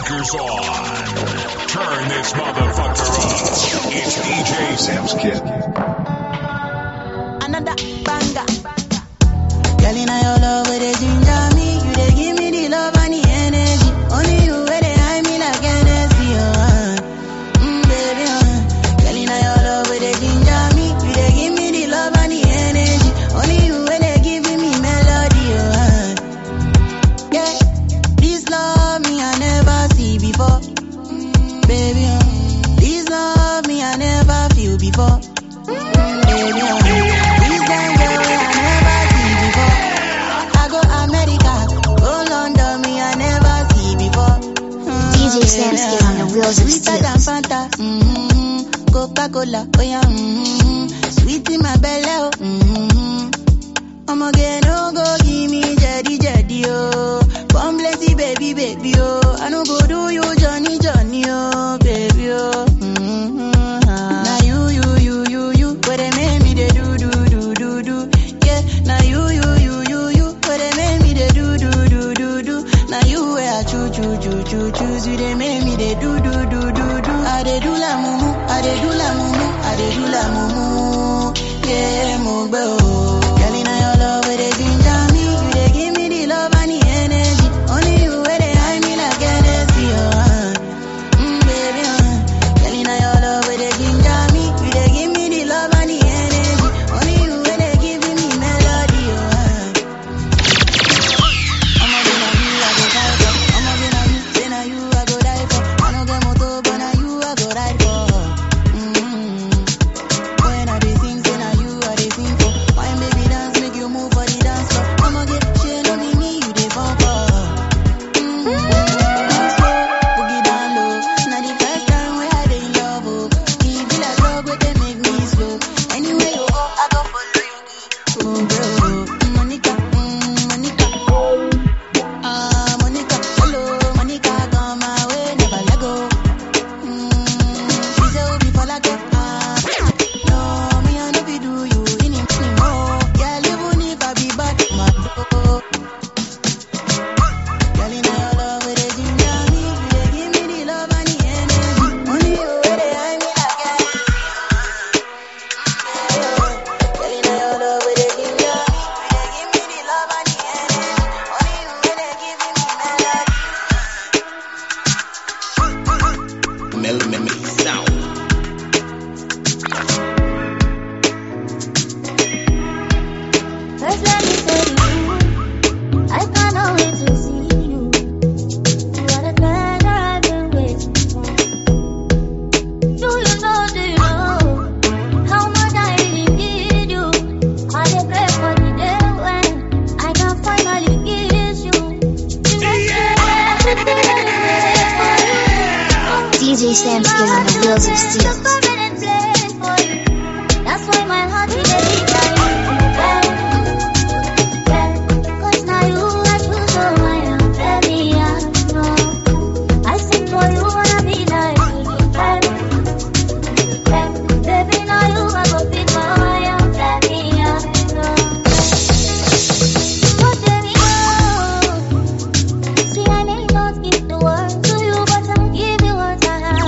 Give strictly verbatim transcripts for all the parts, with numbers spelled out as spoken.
speakers on. Turn this motherfucker up. It's D J Sam's Kid. Another banger. Girl, in your love, where they ginger me. You they give me the love and the energy. Only you where they hide me like Hennessy, oh. Mm, baby, oh. Girl, in your love, where they ginger me. You they give me the love and the energy. Only you where they giving me melody, oh. Yeah, this love me I never see before. Mm, baby, oh. This love me I never feel before. Mm, baby, oh. This danger I never see before. I go America, go London, me I never see before. Mm, D J Sam's Kid on the wheels of sweeter than steel. Fanta, mm-hmm. Coca-Cola, oh yeah, mm-hmm. Sweet in my belly, oh, mm-hmm. I'ma get no go give me jetty jetty, oh. Come blessy baby, baby, oh. I no go do you Johnny, Johnny, oh, baby, oh. Mm-hmm. Now you, you, you, you, you, where they make me they do, do, do, do, do. Yeah, now you, you, you, you, you, where they make me they do, do, do, do, do. Now you where I choo, choo, choo, choo, choose you, they make me they do, do, do, do, do. I they do la mumu, I they do la mumu, I they do la mumu. Yeah, mo bro. Girl, in your love, where they ginger me, you they give me the love and the energy. Only you where they hide me like Hennessy, oh. Mm, baby, uh. Girl, in your love, where they ginger me, you they give me the love and the energy. Only you where they giving me melody, oh. I'ma be like you, I go die for. I'ma be like you, say now you, I go die for. I no get motor, but now you, I go ride for. Mm-hmm. When I dey sing, say now you, I dey sing for. Wine baby dance, make you move for the dance floor. I'ma get shit, no be me, you dey fall for. Mm-hmm. Dance slow, boogie down low. Now the first time where I dey in love, oh. It be like love, where they make me slow. Anywhere you go, I go follow you. Oh, bro, Monica, mm, Monica. Ah, Monica, hello, Monica, come my way, never let go. Mm, she say, oh, before like that, ah, no, me I no be do you anymore. Girl, even if I be bad, my bro. Girl, in your love, where they ginger me, you they give me the love and the energy. Only you where they hide me like Hennessy. Girl, in your love, where they ginger me, you they give me the love and the energy. Only you where they giving me melody. Melody sound. First let me tell you, I cannot wait to see you. You are the treasure I've been waiting for. Do you know, do you know how much I really need you? I dey pray for the day when I can finally kiss you. You make everything I pray for you. D J Sam's Kid on the wheels of steel. Just a minute play for you. That's why my heart is beating like you. Cause now you are true, so I am very young. I sing for you, wanna be like you. Baby, now you are go big, but I am very young. But baby, oh, see, I may not give the world to you, but I'll give you what I have.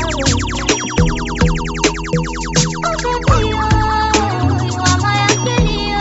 Oh, baby, oh, you are my Achilles.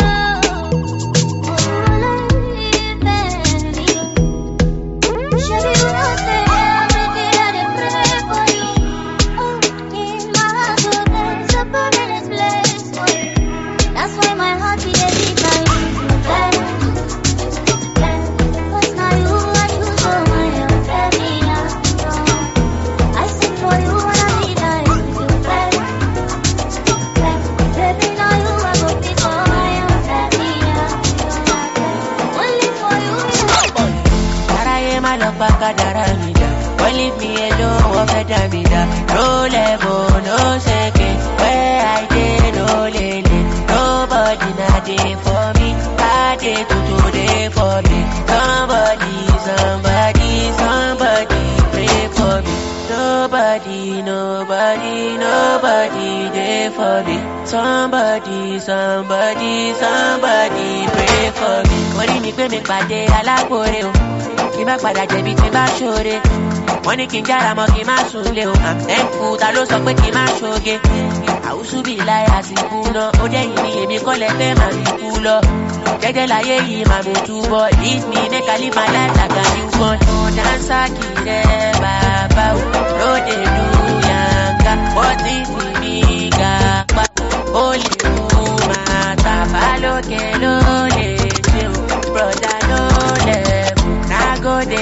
Won't leave me alone, walk a damida. No level, no second. Where I did, no lady. Nobody not there for me. I did to today for me. Somebody, somebody, somebody pray for me. Nobody, nobody, nobody there for me. Somebody, somebody, somebody pray for me. Orí mi pé mi pàdé alágbóre o. Kí má padà jẹ̀bi tí bá ṣoore. wọ́n ní kí n jára mọ́ kí n má sunlé o. I'm thankful ta ló sọ pé kí n má ṣoge. Àwùsù bí láyé àsìkò náà, ó jẹ́ yìí ni èmi kọ́ lẹ fẹ́ máa fi kú lọ. Jẹ́jẹ́ láyé yìí máa mi túbọ̀, leave me make I live my life like a newborn. Mo dáńsá kì í rẹ̀ bàbá o, lóde lu yànga, wọ́n ti fi mí ga pa. Ó lè mú màá tàbá lókè ló lè ṣe o, broda ló lẹ̀ mú. Nágòdè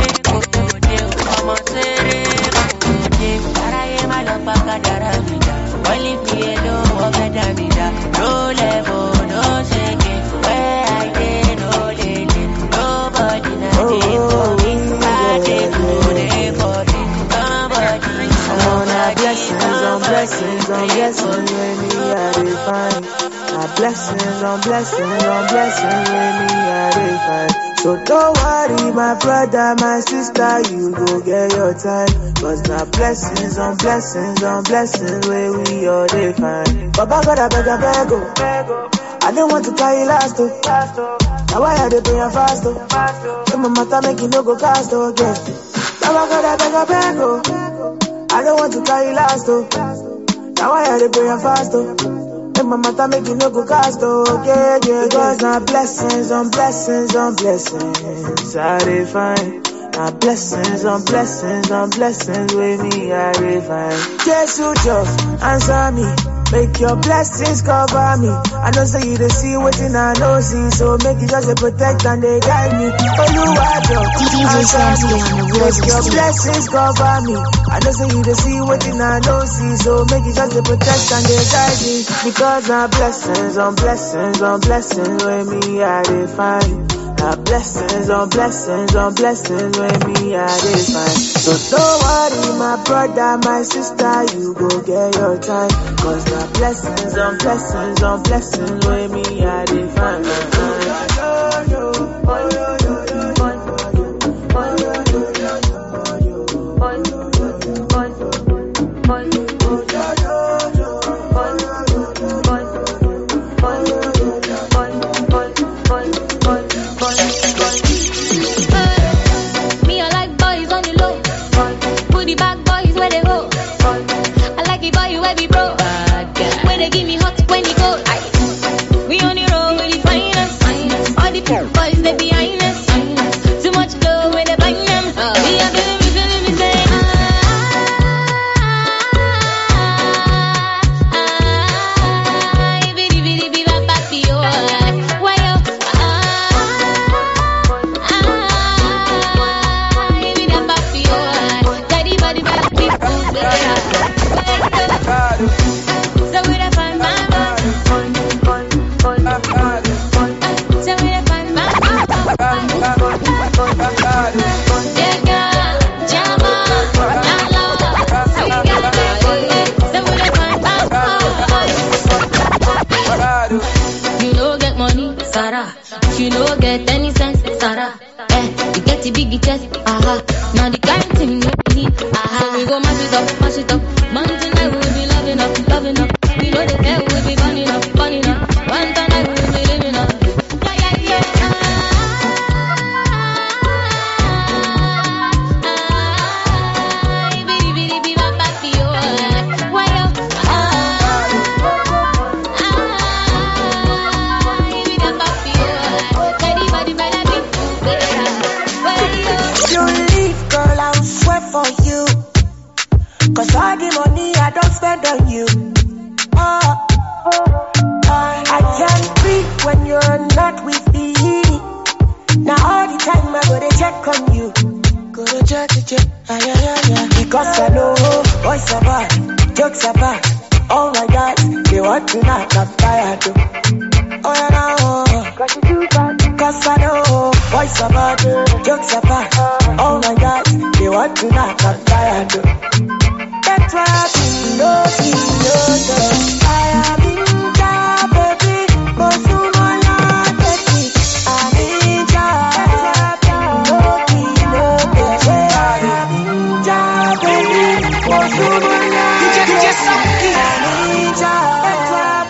kòdè o, ọmọ sèré kòdè. Aráyé má lọ pa kádàrá mi dá, wọ́n lè fi èlò ọ̀gádà mi dá. No level, no shaking, where I dey no lele. Nobody na dey for me, I dey go dey for me. Somebody, I'm on a blessings on blessings on blessings when me I dey find. A blessings on blessings on blessings when me I dey find. So don't worry, my brother, my sister, you go get your time. Cause na blessings on blessings on blessings where we all dey find. Baba God, I beg, I beg, oh. I don't want to carry last, oh. Now why I dey pray and fast, oh. When my matter make you no go cast, oh, again. Baba God, I beg, I beg, oh. I don't want to carry last, oh. Now why I dey pray and fast, oh. When my matter make you no go cast, oh, yeah, yeah. Because now blessings on blessings on blessings I dey find. Now blessings on blessings on blessings with me I dey find. Jesus just answer me, make your blessings cover me. I know say you dey see wetin I no see, so make you just dey protect and dey guide me. Oluwajo answer me, make your blessings cover me. I know say you dey see wetin I no see, so make you just dey protect and dey guide me. Because na blessings on blessings on blessings with me I dey find. Na blessings on blessings on blessings with me I dey find. So don't worry, my brother, my sister, you go get your time. Cause na blessings on blessings on blessings with me I dey find. Boys, they behind us. Too much glow when they bind them. We are feeling me, feeling me, say ah, ah, bidi bidi bidi ba ba bi yo. Why yo? Ah, ah, bidi ba ba bi yo. Daddy body ba bi yo. So we da find my man. So we da find my you know get money, Sarah. You know get any sense, Sarah. Eh, you get the big chest, aha. Now the kind thing we need, aha. So we go mash it up, mash it up. Mountain I will be loving up, loving up. We know the hell will be burning up, burning up. One time I will be living up. Yeah, yeah, yeah. Cause all the money I don't spend on you. Oh, I can't breathe when you're not with me. Now all the time I go to check on you. Go to check, check, ah, yeah, yeah, yeah. Because I know boys are bad, jokes are bad. Oh my God, they want to knock up fire too. Oh yeah, now, cause you too bad. Cause I know boys are bad, jokes are bad. Oh my God, they want to knock up fire too. That's why I feel no fear, I am in job, baby. But soon I'll not take it. I'm in job. That's why I feel no fear, I am in job, baby. But soon I'll not take it. I'm in job. That's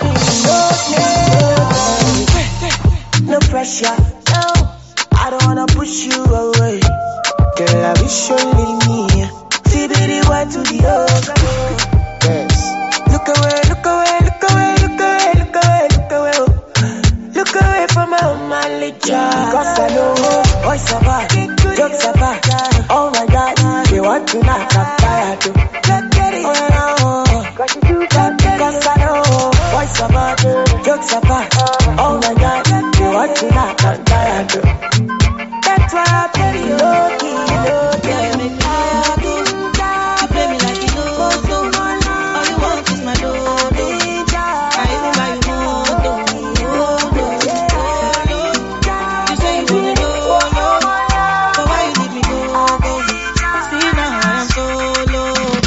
why I feel no fear. No pressure, no. I don't wanna push you away. Girl, I wish you leave me. Cause I know boys are bad, jokes are bad. Oh my God, they want to knock up fire too. Oh no, cause I know boys are bad, jokes are bad. Oh my God, they want to knock up fire too. That's why I play you low key, low key. Yeah, you make me fire too. You play me like you know so. All you want is my dodo. I even buy you moto. You say you wanna go, but why you leave me go, go? See now I am solo.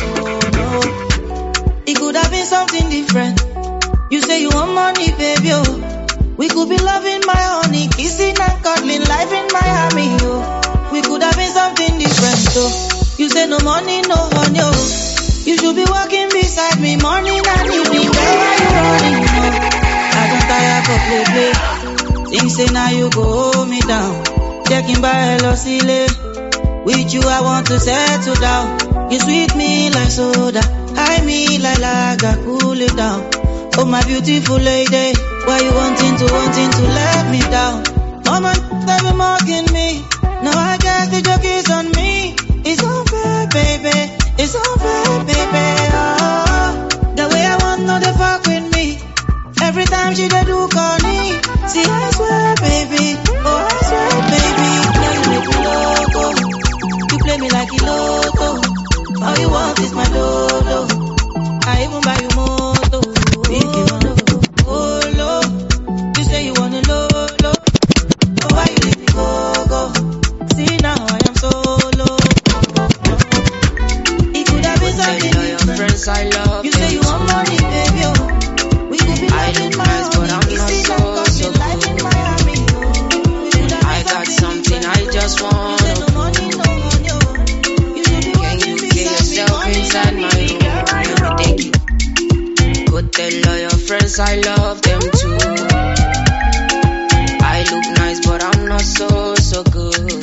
It could have been something different. You say you want money, baby, oh. We could be loving my honey, kissing and cuddling, life in Miami, oh. We could have been something different, oh. You say no money, no honey, oh. You should be walking beside me morning and evening. Where are you running, oh? I don't tire for play, play. Things say now you go hold me down. Checking by hello, silly. With you I want to settle down. You sweet me like soda, high me like lager, cool it down. Oh my beautiful lady, why you wanting to, wanting to let me down? Mama, they be mocking me. Now I guess the joke is on me. It's unfair, baby. It's unfair, baby. Oh, the way I want, no, they fuck with me. Every time she they do call me. See, I swear, baby. Oh, I swear, baby. Now you make me loco. You play me like a loco. All you want is my dodo. I even buy you moto. If you wanna go, oh, low. You say you wanna low, low. Oh, why you leave me go, go? See now I am solo. It could have been something different. Friends I love. You say you want money, baby, oh. We could be I living look my nice, but I'm honey, not kissing so, and cuddling, so life in good. Miami, oh. We could have I been got something something I different. just You wanna say no money, no honey, oh. You should be Can walking you get beside me yourself morning inside and my evening. room? Where are you Let me take running? you. Go tell all your friends I love them too. I look nice, but I'm not so, so good.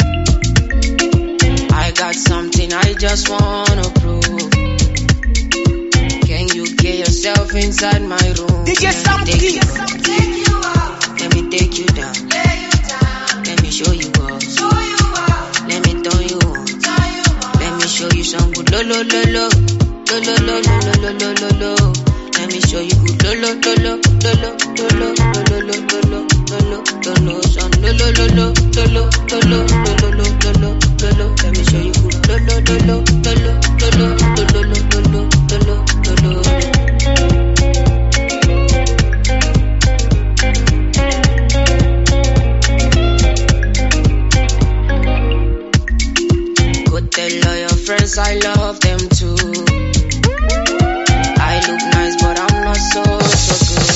I got something I just wanna prove. Can you get yourself inside my room? D J Let me take you. Take you out, Let me take you down. lay you down, Let me show you up. show you out, Let me turn you on. tell you out. Let me show you some good lo lo lo lo lo lo lo lo lo lo lo lo. Let me show you good lo lo lo lo lo lo lo lo lo lo lo lo lo lo some lo lo lo lo lo lo lo lo lo lo lo lo. Let me show you good lo lo lo lo lo lo lo lo lo lo lo lo lo. Go tell all your friends I love them too. I look nice, but I'm not so, so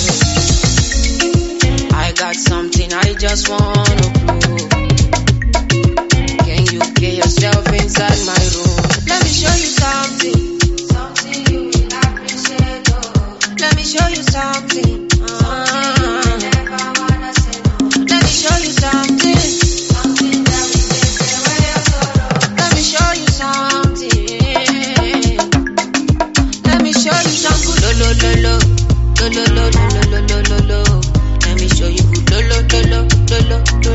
good. I got something I just wanna prove. Can you get yourself inside my room? Let me show you something, something you will appreciate. Oh. Let me show you something, uh, something you never wanna say no. Let me show you something, something that will take away your sorrow. Let me show you something. Let me show you some good lo lo lo lo lo lo lo lo lo lo lo. Let me show you good lo lo lo lo lo lo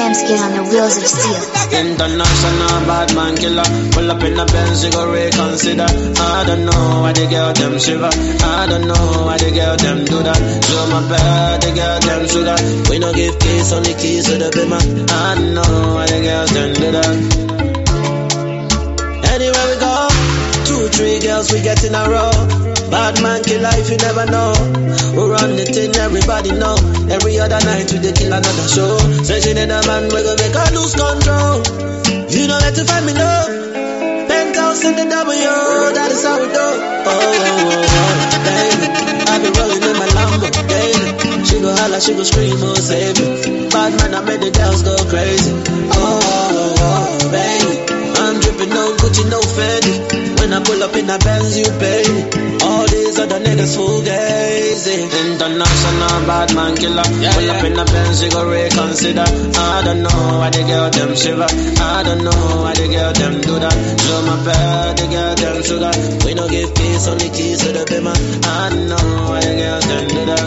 Sam's Kid on the wheels of steel. International bad man killer. Pull up in the Benz, you go reconsider. I don't know why the girl them shiver. I don't know why the girl them do that. Show my bad, the girl them sugar. We no give keys, only keys to the bimmer. I don't know why the girls them do that. Anywhere we go, two, three girls we get in a row. Bad man killer if you never know. We run the thing, everybody know. Every other night we dey kill another show. Say she need a man, we gon' make her lose control. You don't let to find me love. Penthouse in the W, that is how we do. Oh, oh, oh, oh, baby, I be rolling in my Lambo daily. She go holla, she go scream, oh save me. Bad man, I made the girls go crazy. Oh, oh, oh, oh, baby, I'm dripping no Gucci, no Fendi. When I pull up in a Benz, you pay me. All these other niggas fugazi. International bad man killer. Yeah, pull yeah. up in a Benz, you go reconsider. I don't know why the girl them shiver. I don't know why the girl them do that. Show my bad, the girl them sugar. We no give keys, only keys to the bimmer. I don't know why the girls them do that.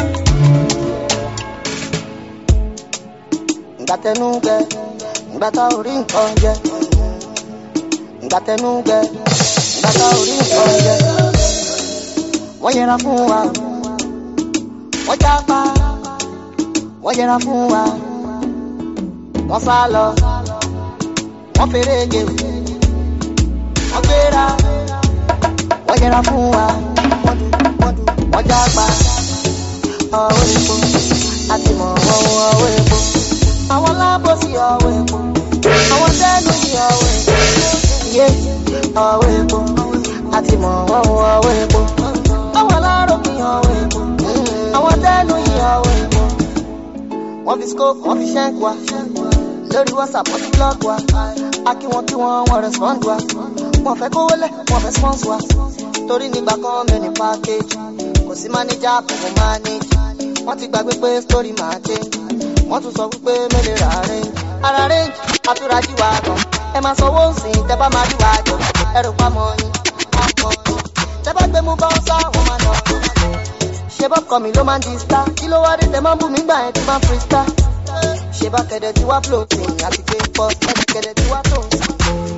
Ngate nuge, ngata urin konje. Ngate nuge, ngata urin konje. Wọ́n yẹra fún wa, wọ́n jápa, wọ́n yẹra fún wa, wọ́n sá lọ, wọ́n fèrè gé, wọ́n gbéra, wọ́n yẹra fún wa, wọ́n jápa, ọwọ́ epo, àti mọ̀ ọwọ́ epo, àwọn lábọ̀ sí ọwọ́ epo, àwọn tẹ́nu sí ọwọ́ epo, yé ọwọ́ epo, àti mọ̀ ọwọ́ epo. Àwọn aláró fi ọwọ́ epo, àwọn tẹ́nu yìí ọwọ́ epo. Wọ́n fi scope, wọ́n fi shank wa, lórí WhatsApp wọ́n fi blog wa. A kí wọn kí wọn, wọ́n respond wa. Wọ́n fẹ́ kówó lẹ̀, wọ́n fẹ́ sponsor wa. Torí nígbà kan mi ní package, kò sí manager kò mọ manage. Wọ́n ti gbàgbé pé story máa change. Wọ́n tún sọ wípé mélòó ra range. Ara range, àtúrà jí wa gan. Ẹ máa sanwó sí tẹ́ bá máa rí wa jọ. Ẹrù pamọ́ yín, pamọ́ yín. Tẹ́ bá gbé mú báńsá, wọ́n máa lọ. Ṣé bá kọ́ mi ló máa ń di star? Kí ló wá dé tẹ́ máa ń bù mí gbà yẹn tí máa ń freestyle? Ṣé bá kẹ̀dẹ̀ tí wá floating àti gbé pọ̀ ẹ̀dẹ̀ kẹ̀dẹ̀ tí wá tó ń sá?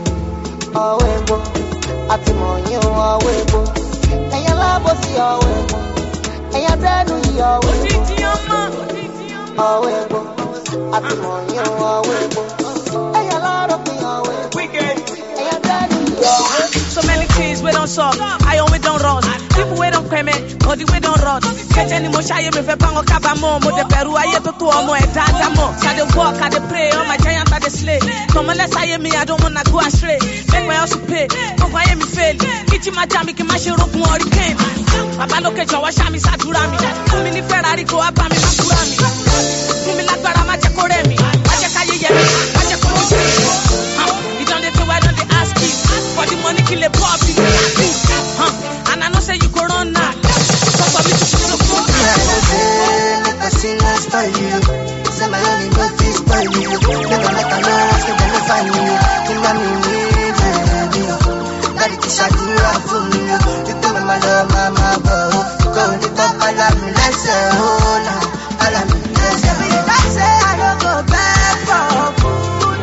Ọwọ́ epo, àti mọ̀ yín ọwọ́ epo. Ẹ̀yàn lábọ̀ sí ọwọ́ epo. Ẹ̀yàn tẹ́nu yìí ọwọ́ epo. Ọwọ́ epo, àti mọ̀ yín ọwọ́ epo. Ẹ̀yàn lárọ̀ pín ọwọ́ epo. Ẹ̀yàn tẹ́nu yìí ọwọ́ epo. So many things we don't solve, I always don't rush. People we don't payment, body we don't rush. Catch any more shy, me fe pango kabamo. Mo de peru aye to to omo e dada mo. I dey walk, I dey pray, all my giants I dey slay. Come on, let's aye me, I don't wanna go astray. Make my house pay, don't aye me fail. Kichi ma jami, ki ma she rope mo hurricane. Baba loke jowa shami sadura mi. Fún mi ní Ferrari ko aba mi makura mi. Fún mi lágbára ma jẹ́ kó rẹ̀ mi. Ma jẹ́ káyé yẹ mi, ma jẹ́ kó mi sí. You don't dey do, I don't dey ask you. For the money kill a puppy. Huh? And I know say you go run now. So for me to put the foot. Never seen us by you. Say my only love is by you. Never let a love to never find you. You know me, me, Daddy to shut you up for me. You tell me my love, mama, go. Go the top, I love me, let's say, oh, I love me, let's say. I say I don't go back for food.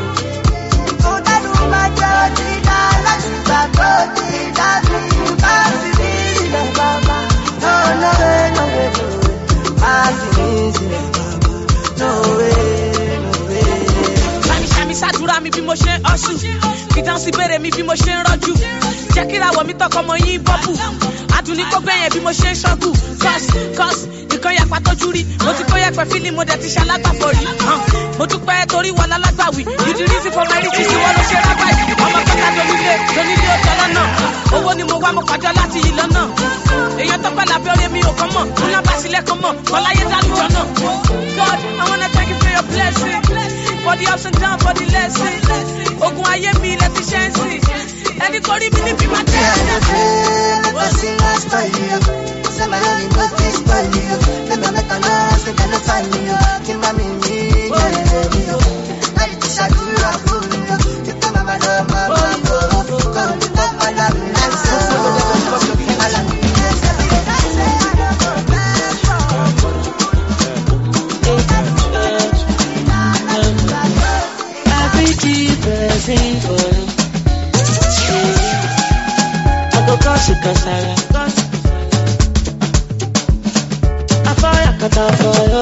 So that do my job, let's go, that's me, I'm feeling like Baba. No, no way, no way, no way. I'm feeling like Baba. No way, no way. Shami, shami, sadura mi bí mo ṣe ń hustle. Fidansi bèrè mi bí mo ṣe ń rọ́jú. Jẹ́ kí ìràwọ̀ mi tọkọ mọ yín bọ́bù. Adùnní kó gbẹ̀yẹ̀ bí mo ṣe ń ṣọ́gù. Cause, cause, nǹkan yàpá tójú rí. Mo ti kó yẹpẹ̀ fílì, mo dẹ̀ ti ṣe alágbàfọ̀ rí. Mo dúpẹ́ torí wọn lálágbàwí. You the reason for my riches, ìwọ ló ṣe rábà yìí. Ọmọ kọ́ta donílé, donílé ó tọ́ lọ́nà. Owó ni mo wá, mo pàjọ́ láti yìí lọ́nà. Èèyàn tọ́pẹ́ lábẹ́ orí mi ò kọ́ mọ̀. Múná bá sílẹ̀ kọ́ mọ̀. Kọ́láyé dálùjọ náà. God, I wanna thank you for your blessing. For the ups and downs, for the lesson. Ogun ayé mi lẹ ti ṣe ń sìn. Ẹni kò rí mi níbi máa tẹ̀ ẹ́. Never seen us by you. Say my only love is by you. Never let a love to never find you. Keep my me, me, Daddy to shut you up for me. You tell me my love, mama, go. Go the top, I love me, let's say, I love me. kasala. Afaya kata foyo.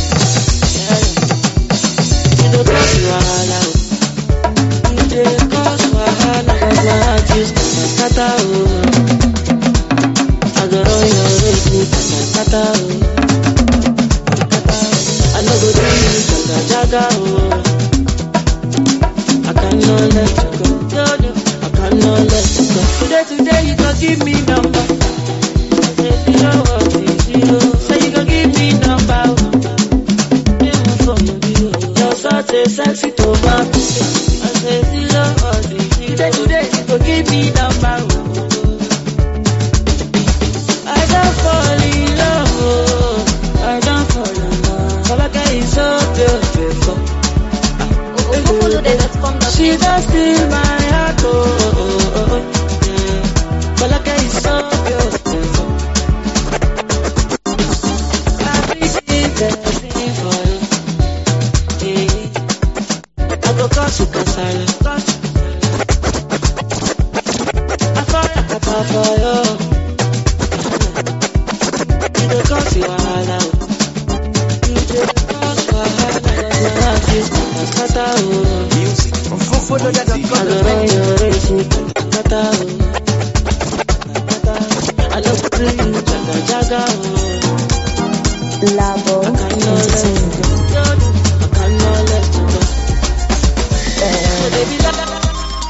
You don't cause wahala. You don't cause wahala. Cause my heart is kata oh. I go run your race with my kata oh. I no go do you jaga jaga oh. I cannot let you go. No, no, I cannot let you go. Today, today you gon' give me number. Say zero one zero. Say you gon' give me number. Even for you, you're such a sexy tomato. I say zero one zero. Today, today you gon' give me number. I don't fall in love. Oh. I don't fall in love. All I got is so beautiful. She just steal my heart, oh, oh, oh, oh, yeah. But like I so beautiful. I be dancing for you, yeah. I go cause you kasala. I fall like a papa for you. You don't cause you wahala. You don't cause wahala. My heart is kata oh. Follow that up, follow I love to you, jaga jaga. Labo Entertainment. I cannot let you go. Baby, la la la.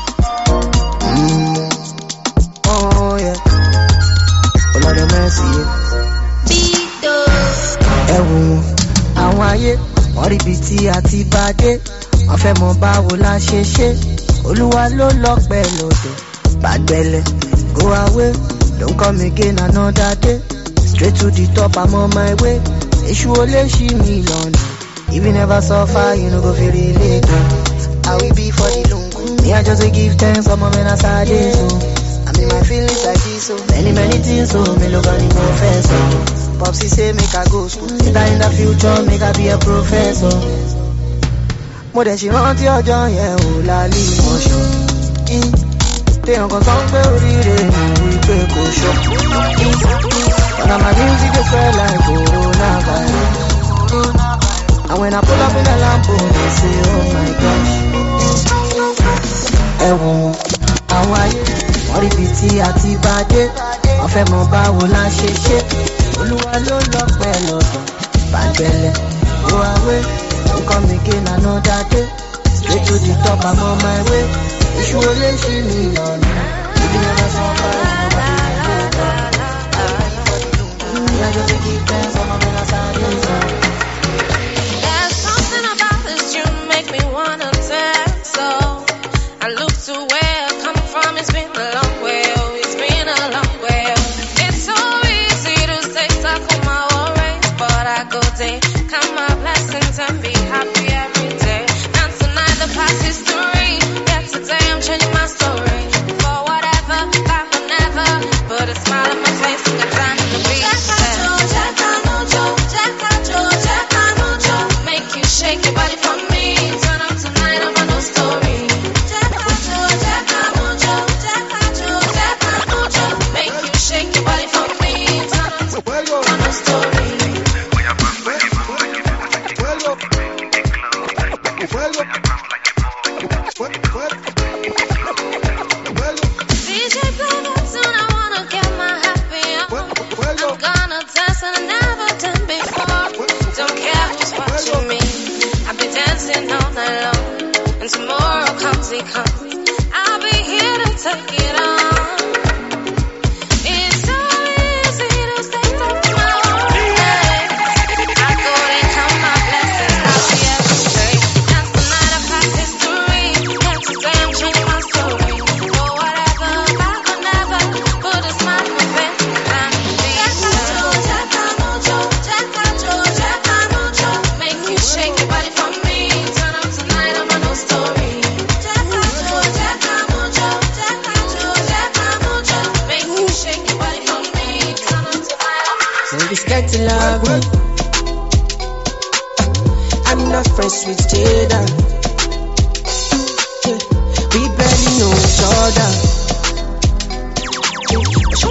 Oh yeah. Oh Lord have mercy. Bito. Ẹ̀wù àwọn ayé wọ́n rí ibi tí a ti bá dé. Wọ́n fẹ́ mọ báwo la ṣe ṣe. Olúwa ló lọ́pẹ́ lọ́dọ̀. Bàgbẹ́lẹ̀, go away. Don't come again another day. Straight to the top, I'm on my way. Èṣù olè ṣì mí lọ́nà. If you never suffer, you no go feel relate. I will be for the lungu. Me, I just dey give thanks, some of men are sad days, so I mean my feelings like this, so many, many things, so me look on the professor. Popsy say make I go school. Later in the future, make I be a professor. Mo dẹ̀ ṣe rántí ọjọ́ yẹn ò lálẹ́ ìmọ̀ṣọ́. Téèyàn kan sọ pé oríire ìwé pé kò ṣọ́. Ọ̀nà my music dey spread like coronavirus. And when I pull up in the Lambo, they say oh my gosh. Ẹ̀wù àwọn ayé wọ́n rí ibi tí a ti bá dé. Wọ́n fẹ́ mọ báwo la ṣe ṣe. Olúwa ló lọ́pẹ́ lọ́dọ̀. Bàgbẹ́lẹ̀, go away. Don't come again another day. Straight to the top, I'm on my way. Èṣù olè ṣì mí lọ́nà. If you never suffer, nobody can go down. I just dey give thanks, some of them are sad days. There's something about this tune make me wanna dance. So I look to where I come from. It's been a long way. Oh, it's been a long way. It's so easy to stay stuck on my own race, but I go day, count my blessings and be happy every day. And tonight the past history. Yeah, today I'm changing my story. For whatever, back whenever. Put a smile on my face and get down to the beat. Make you shake your body for me. Turn up tonight, I'm a new story. Make you shake your body for me. Turn up tonight, I'm a new story. D J play that tune, I wanna get my happy on. I'm gonna dance and I never done before. Don't care who's watching me. I'll be dancing all night long. And tomorrow comes, it comes. I'll be here to take it on. It's so easy to stay stuck in my own way. I go and count my blessings, happy every day. Dance the night of past history. Yeah, today I'm changing my story. For whatever, back or never. Put a smile on my face and time to be. Make you shake your body for me. Turn up tonight, I'm a new story. Make you shake your body for me. Turn up tonight, I'm a new story. Don't be scared to love me. I'm not friends with Jada. Yeah. We barely know each other. Yeah. She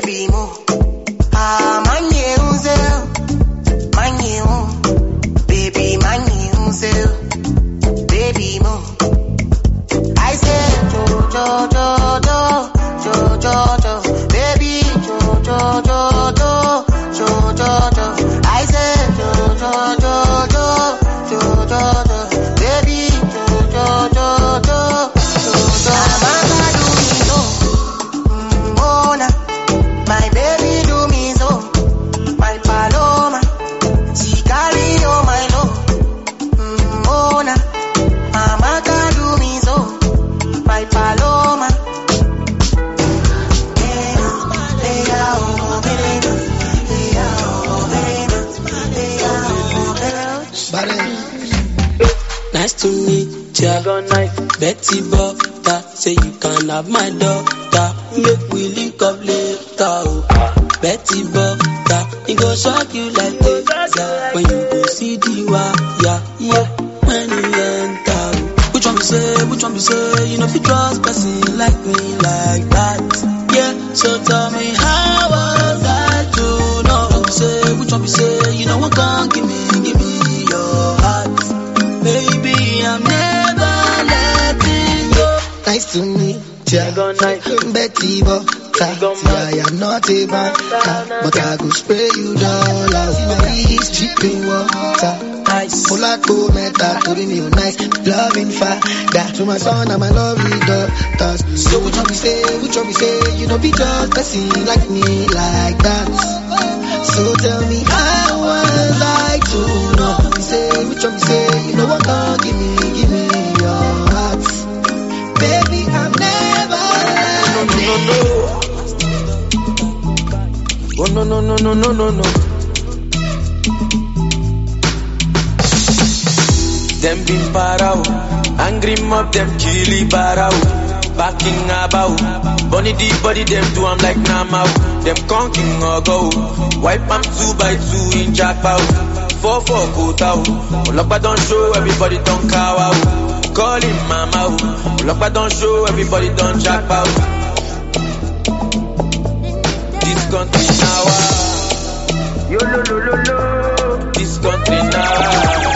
baby mo. Ah, manye unzel, manye un, baby manye unzel, baby mo. I say jo jo jo jo jo jo jo, baby jo jo jo jo jo jo jo. I say jo jo jo jo jo jo jo, baby jo jo jo jo jo jo. Mama do me so, mm, Mona, my baby do me so, my Paloma, she carry all my love, mm, Mona, Mama can do me so, my Paloma. Nice to meet ya. Betty Butter, say you can have my daughter. Make we link up later. Oh. Betty Butter, it go shock you like this. Yeah. When you go see the wire, yeah. When you enter, which one we say, which one we say? You know if you trust person like me like that. Yeah, so tell me how was I to know? Which one we say, which one we say? You know what can't give me, give me your heart. Baby, I'm never letting go. Nice to meet ya. Betty Butter, see I am not a banker, but I go spray you dollars. Body is dripping water. Ice, Polaco meta, putting you nice, loving father. To my son and my lovely daughters. So which one we say, which one we say? You know be just person like me like that. So tell me how was I to know? We say, which one we say? You know what can't give me, give me your heart. Baby, I'm never letting go. Oh no no no no no no no. Them been parao, angry mob them killy barao, backing about, bunny the body them do I'm like Namao, them conking or go, wipe them two by two in jackpot, four four go out, Olokpa don't show everybody don't cow out, call him mama, Olokpa don't show everybody don't jackpot. This country now, yo lo lo lo lo, this country now.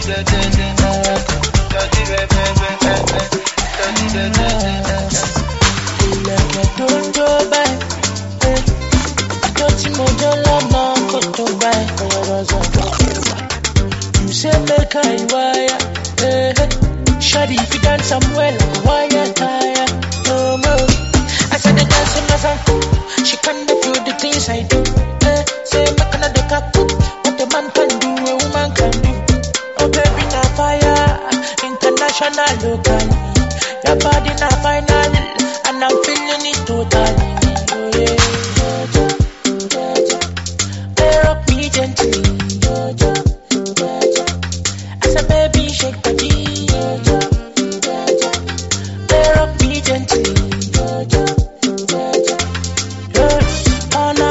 You say make I wire, eh? Shawty, if you dance somewhere like wire tire, no more. I said the dance with my son, she can't feel the things I do. Eh? Say make another cook, what a man can do, a woman can do. Oh baby, na fire, international, local. Your body na final, and I'm feeling it totally. Oh yeah, bear up me gently. I said baby, shake body. Bear up me gently. Oh no.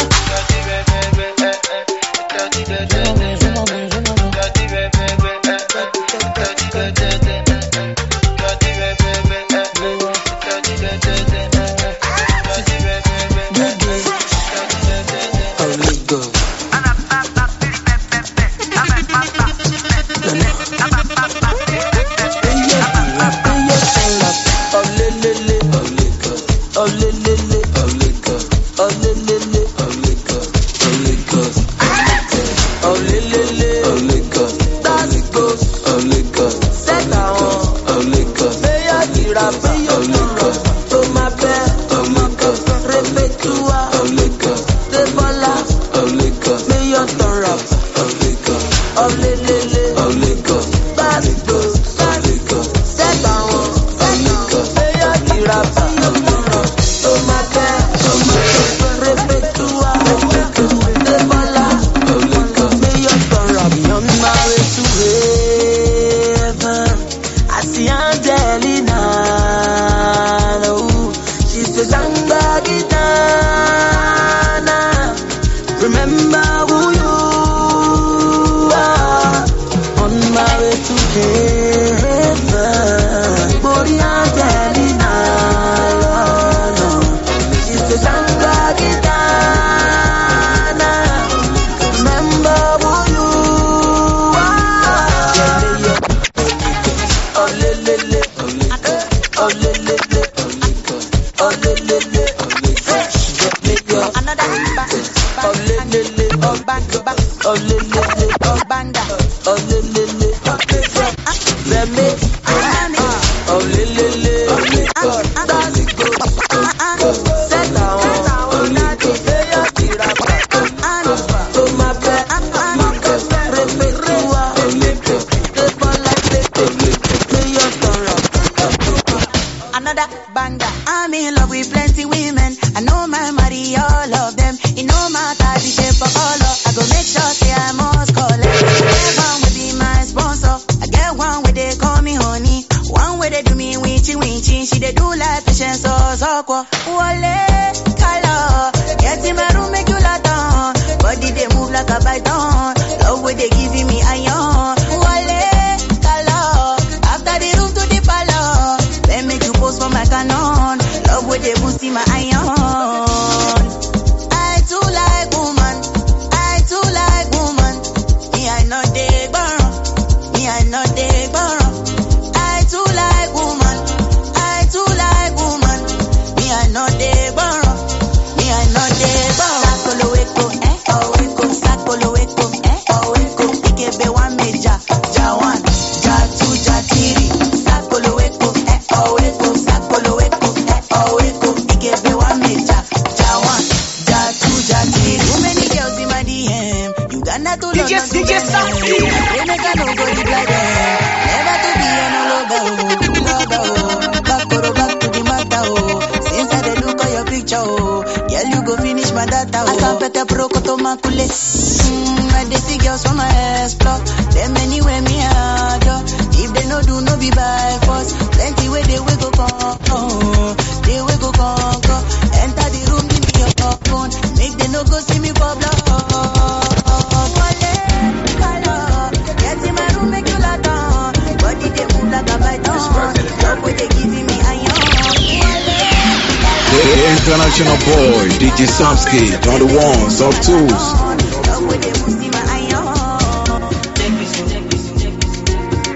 International boy, D J Samsky, on the ones, of tools.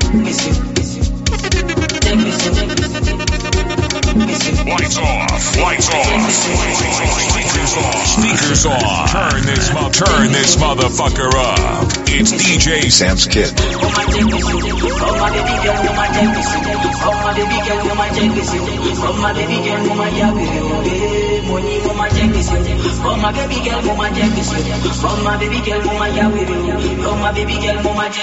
Lights off, lights off, speakers off, speakers off. Turn this, mo- turn this motherfucker up. It's D J Sam's Kid. Oh my baby girl, oh my baby girl, oh my baby girl, oh my baby girl, oh my baby girl, oh my baby girl, oh my money, oh my baby girl, oh my baby girl, oh my baby girl, oh my baby girl, oh my oh my baby girl, oh my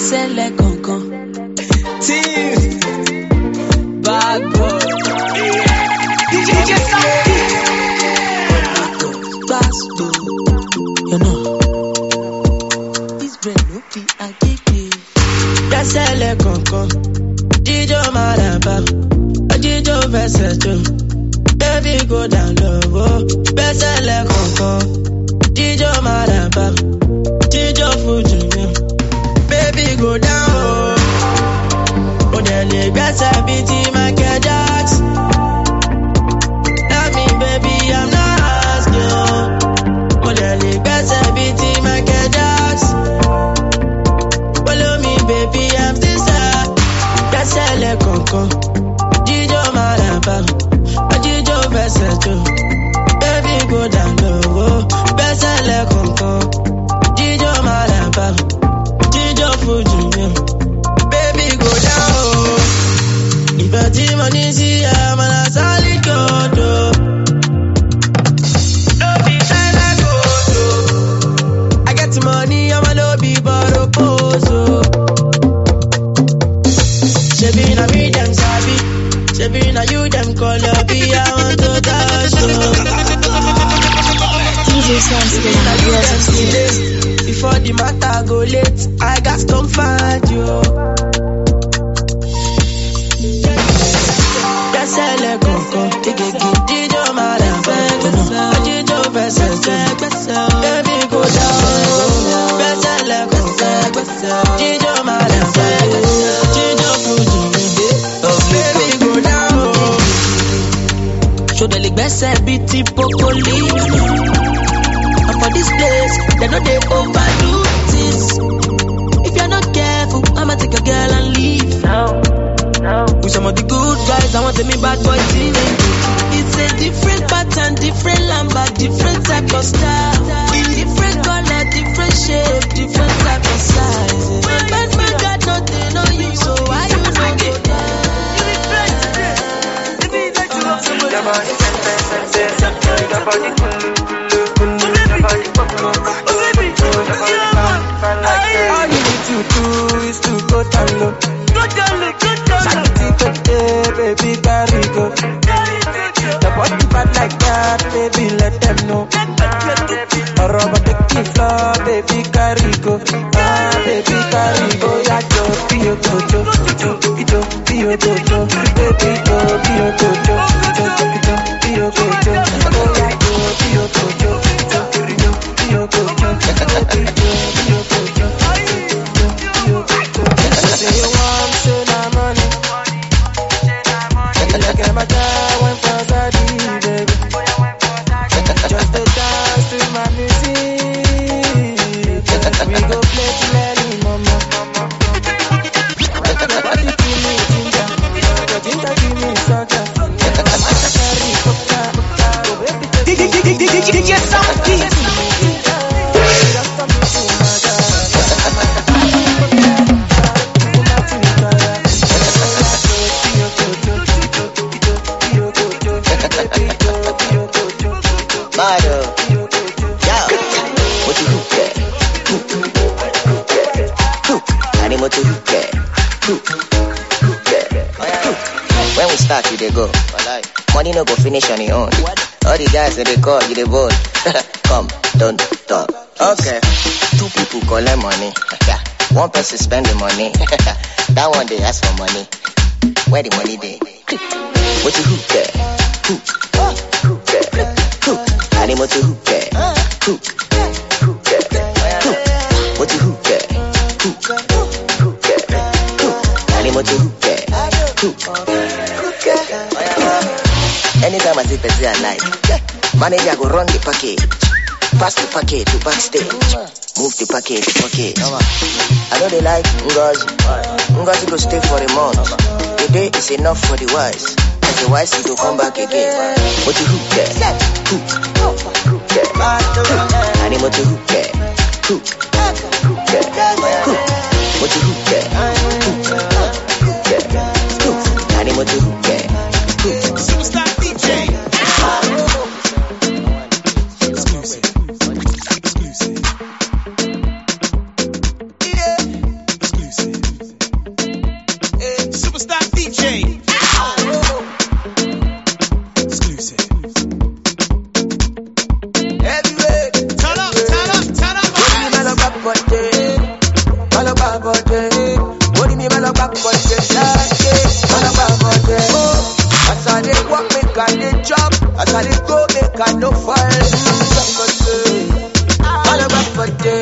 Gbẹ́sẹ̀lẹ̀ kankan. Team. Bad boy. D J Sammy. Gbasbo. You know. This brain no be addicted. Gbẹ́sẹ̀lẹ̀ kankan. Jíjó Maraba. Jíjó fẹsẹ̀ jó. Baby go down low. Gbẹ́sẹ̀lẹ̀ kankan. Jíjó Maraba. Jíjó Fuji. Baby go down low. Oh, then you better be Michael Jackson. Love me, baby, I'm not asking. Oh, then you better be Michael Jackson. Follow me, baby, I'm still sad. Gbẹ́sẹ̀lẹ̀ kankan. Jíjó Maraba. Jíjó fẹsẹ̀ jó. Baby go down low. Gbẹ́sẹ̀lẹ̀ kankan. Jíjó Maraba. Jíjó Fuji. Baby go down low. If I see money, see I'm on a solid gold. No be China gold. I get money, I'm a lobby, but a pose. Shebi na me them sabi. Shebi na you them call up. I want to touch you. D J Samsky, before the matter go late, I got to find you. Gbẹ́sẹ̀lẹ̀ kankan. Jíjó Maraba. Jíjó fẹsẹ̀ jó. Baby go down. Gbẹ́sẹ̀lẹ̀ kankan. Jíjó Maraba. Jíjó Fuji. Baby go down. Shoulda le gbẹ́sẹ̀ bíi ti Popoli. And for this place, they know they overdo things. If you're not careful, I'ma take a girl and leave. No, no. With some of the good guys, I want to me bad boy team. It's a different pattern, different lamba, different type of style. Different color, different shape, different type of size. When bad man got nothing on you, so why you not go down? All you need to do is to go down low. Go down low, go down low. Baby, carry go. The body bad like that, baby, let them know. Or over the floor, baby, carry go. Ah, baby, carry go. Yeah, go, be your dojo, dojo, dojo, be your dojo, baby, go, be your dojo, dojo, dojo, be your dojo. Oh, yeah, go, be your dojo, dojo, dojo, be your dojo, baby, go, be your dojo, dojo, be your dojo. Say you want, say na money. Like a matter when for Zadi, baby. Just a dance to my music. We go play to Lenny, mama. Your body give me ginger, your ginger give me sugar. Carry coca, oh baby, D J Samsky. When we start, you they go. Money no go finish on your own. All the guys that they call, you they bold. Come, don't talk. Okay. Two people collect money. One person spend the money. That one they ask for money. Where the money they? What you hook there? Hook. Hook there. Hook. Animal to hook there. Hook. Hook there. Hook. What you hook there? Hook. Hook there. Hook. Animal to hook there. Hook. Anytime I see person alive, manager go run the package. Pass the package to backstage. Move the package to package. I know they like Ngozi. Ngozi go stay for a month. A day is enough for the wise. And the wise he go come back again. What you hook there? Hook. Hook there. Hook. Animal to hook there. Hook. Hook there. Hook. What you hook there? Hook. Hook there. Hook. Animal to hook there. Hook. Superstar D J. Exclusive. Exclusive. Yeah. Exclusive. no fire. All about for day.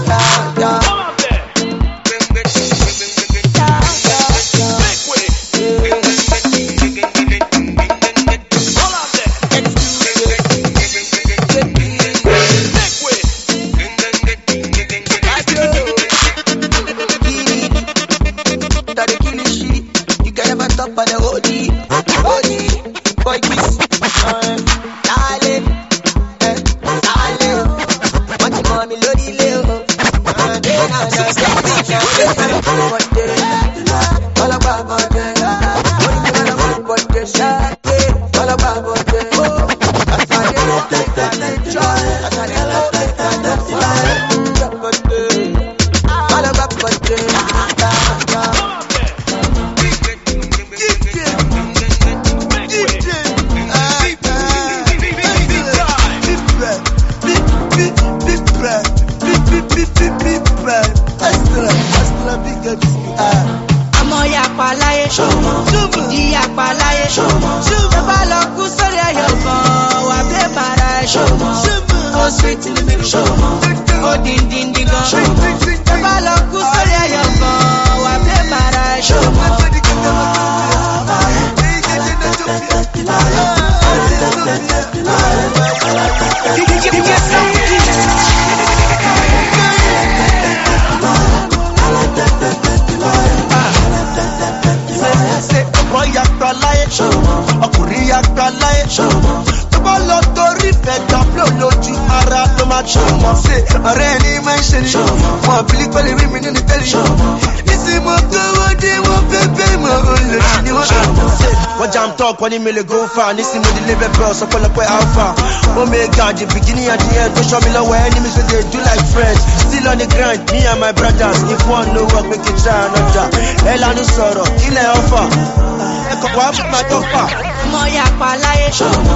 When you really go far, listen with the label bell, so call up where alpha. Omega, the beginning and the end, don't show me love where enemies when they do like friends. Still on the grind, me and my brothers. If one no work, make it try another. Hell, I no sorrow, kill an offer. Echo, what with my offer? Moya palaye,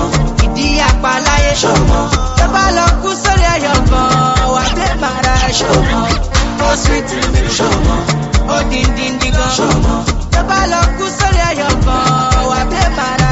Idi apalaye, Tabalo kusore yobo, Wade mara, Oh sweet, Oh din din digo, Tabalo kusore yobo, Wade mara,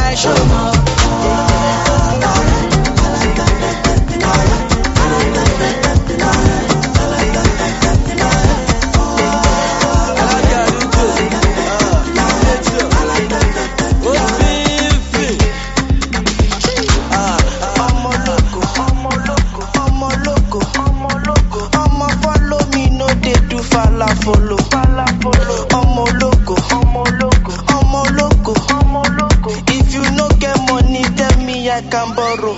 follow, follow, omo loco, omo loco, omo loco, omo loco. If you no get money, tell me I can borrow.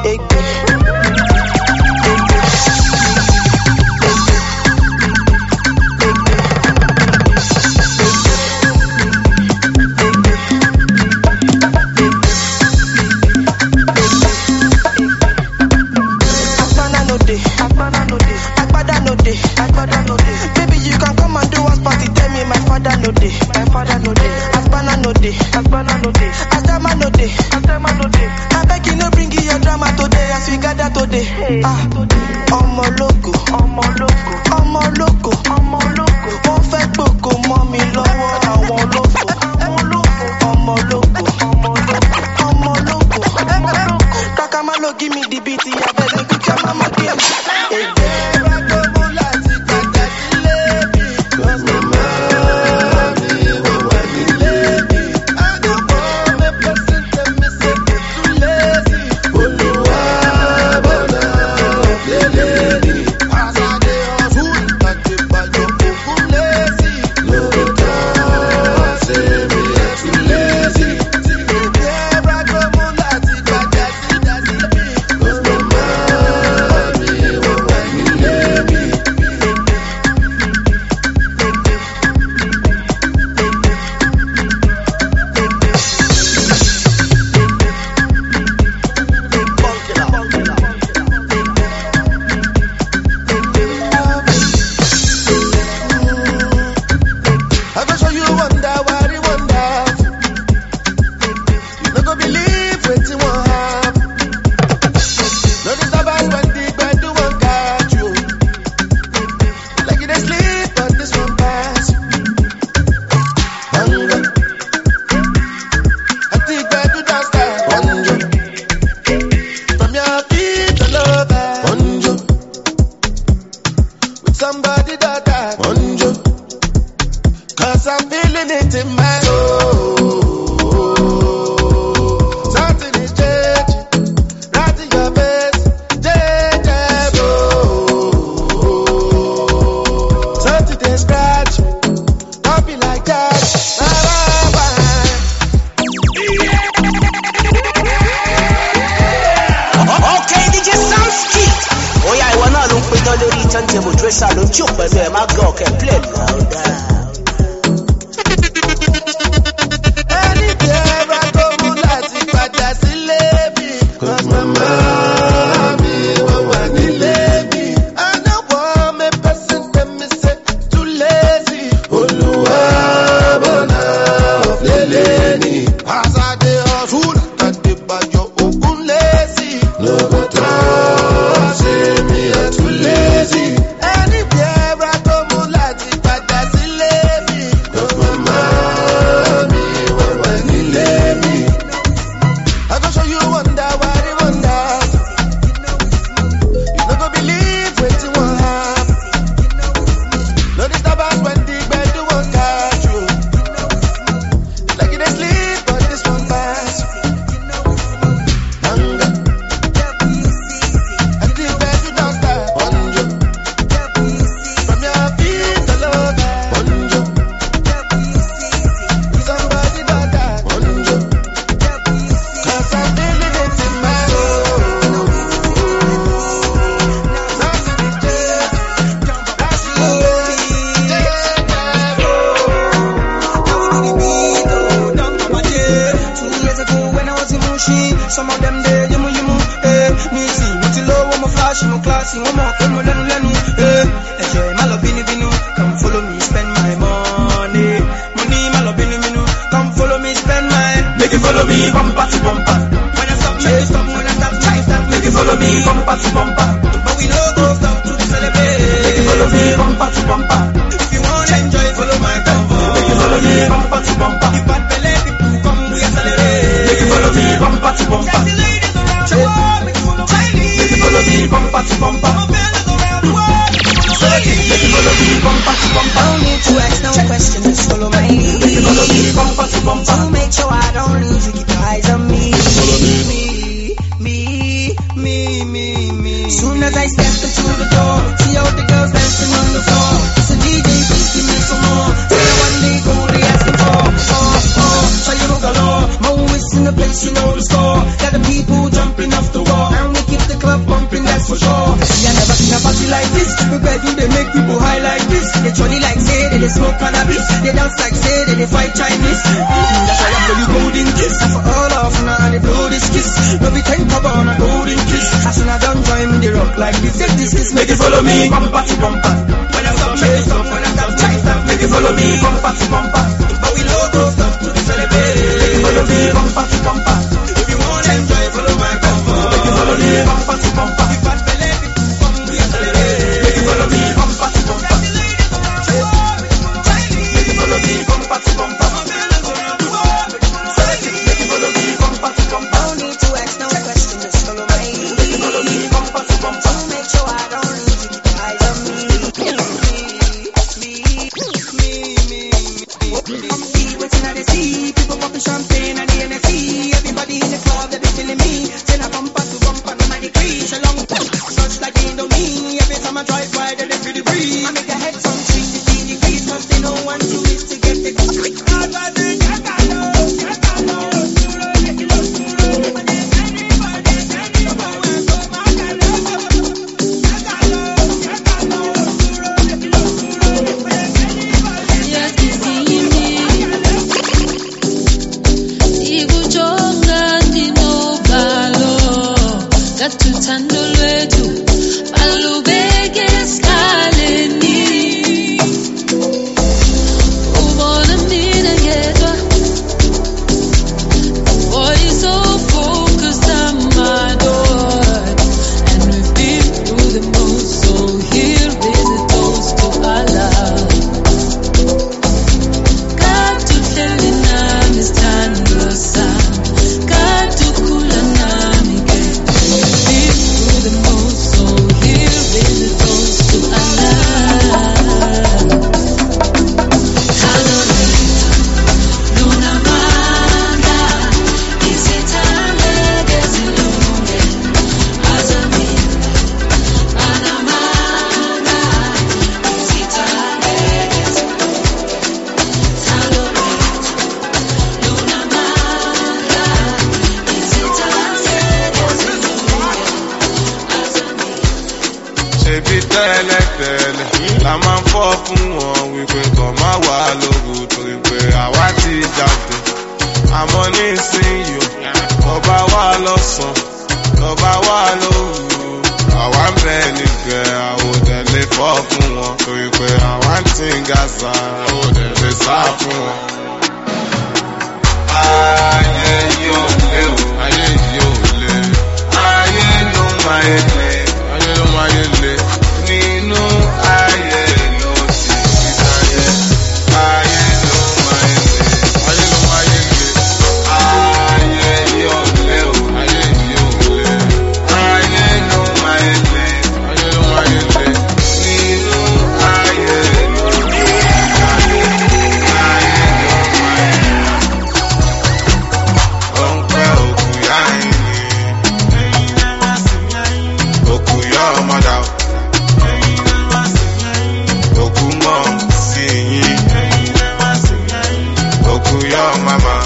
Ah, ọmọ loco, ọmọ loco, ọmọ loco, ọmọ loco. Wọ́n fẹ́ gbogbo mọ́ mi lọ́wọ́ àwọn loco. Ọmọ loco, ọmọ loco, ọmọ loco, ọmọ loco. Kaka ma lo give me the beat, ya bẹ́ẹ̀ ni kíkà máa ma dé. lórí turntable tracer ló ń jó pẹ̀lú ẹ̀ má gàn kẹ́ play louder. ẹni tí ẹ bá tó mú láti padà sílé mi. cause mama mi wọ́n wà nílé mi. I know one me person tell me say too lazy. Olúwa bọ̀nà ọ̀flẹ̀lẹ̀ ni. As I dey hustle, I dey bayo ogun lazy. No go talk say me I too lazy. Ẹni tí ẹ bá tó mú láti padà sílé mi. cause mama mi wọ́n wà nílé mi. I go show you wonder what it wonders. You no go believe wetin wan happen. No disturb us when the bed won't catch you. Like you dey sleep but this one pass. Hunger. And the bed you don start. Bonjo. From your feet all over. Bonjo. Somebody don die. Bonjo. Cause I'm feeling it in my soul. Some of them there, you you eh. Me see, me till low, I'm a flashy, I'm classy, I'm a come on, lenu lenu, eh. Enjoy my love, binu binu, come follow me, spend my money, money, my love, binu binu, come follow me, spend my. Make you follow me, bumper to bumper. When I stop, make you stop. When I stop, try stop. Make you follow me, bumper to bumper. But we no go stop to celebrate. Make you follow me, bumper to bumper. If you want to enjoy, follow my convo. Make you follow me, bumper to bumper. If bad belly people come, we accelerate. Make you follow me, bumper to bumper. Make you follow me, bumper to bumper. Make you follow me, bumper to bumper. I don't need to ask no question, just follow my lead. Make you follow me, bumper to bumper. To make sure I don't lose you, keep your eyes on me. Follow me. Me, me, me, me. Soon as I step into the door, see all the girls dancing on the floor. So D J, please give me some more. Say I one day go, they asking for. Oh, oh, so you know galore. Mo is in the place, you know the score. Got the people jumping off the wall, and we keep the club bumping, that's for sure. See, I never seen a party like this. We begging, they make people high like this. They jolly like say, they, they smoke cannabis. They dance like say, they, they fight Chinese. Mm-hmm, that's why I play you golden kiss. And for all of now, and they blow this kiss. No be ten cover on a golden kiss. As soon as I don't join me, they rock like this. Take this kiss, make it follow me, bumper to bumper. When I stop, make it stop. When I stop, try stop. Make it follow me, bumper to bumper. But we no go stop to be celebrate. Make it follow me, bumper to bumper. If you want to enjoy, follow my comfort. Make it follow me, bumper to bumper. If bad belly people come, we accelerate. Make it follow me, bumper to bumper. Make it follow me, bumper to bumper. Make it follow me, bumper to bumper. I don't need to ask no question, just follow my lead. Make it follow me, bumper to bumper. To make sure I don't lose you, keep your eyes on me. Me, me, me, me, me. See what's in the sea, people popping champagne and the N F C. Everybody in the club, they be feeling me. Send a bumper to bumper, no my degree. Shalom, touch like they know me. Every time I drive by, they feel the breeze. I make their heads on three sixty degrees, cause they know one two is to get the Here Ebi tẹ́lẹ̀ tẹ́lẹ̀ la máa ń fọ́ fún wọn wípé kò má wà lóru torí pé àwa ti jáde. Àmọ́ nísìnyí ọba wa lọ́sàn, ọba wa lóru. Àwa ń bẹ nígbẹ́ àwòdẹ̀ lè fọ́ fún wọn torí pé àwa ń tí ń gàṣà àwòdẹ̀ lè sá fún wọn. Ayé yóò lé o, ayé yóò lé. Ayé ló máa yé lé, ayé ló máa yé lé. Nínú ayé ló ti fi sáyé. Ayé ló máa yé lé, ayé ló máa yé lé. Ayé yóò lé o, ayé yóò lé. Ayé ló máa yé lé, ayé ló máa yé lé. Nínú ayé ló ti fi sáyé. Ayé ló máa yé lé. Ọ̀pẹ òkú yá ẹ̀yìn, òkú yá ọmọdà, òkú mọ̀ sí yín, òkú yá ọmọmọ.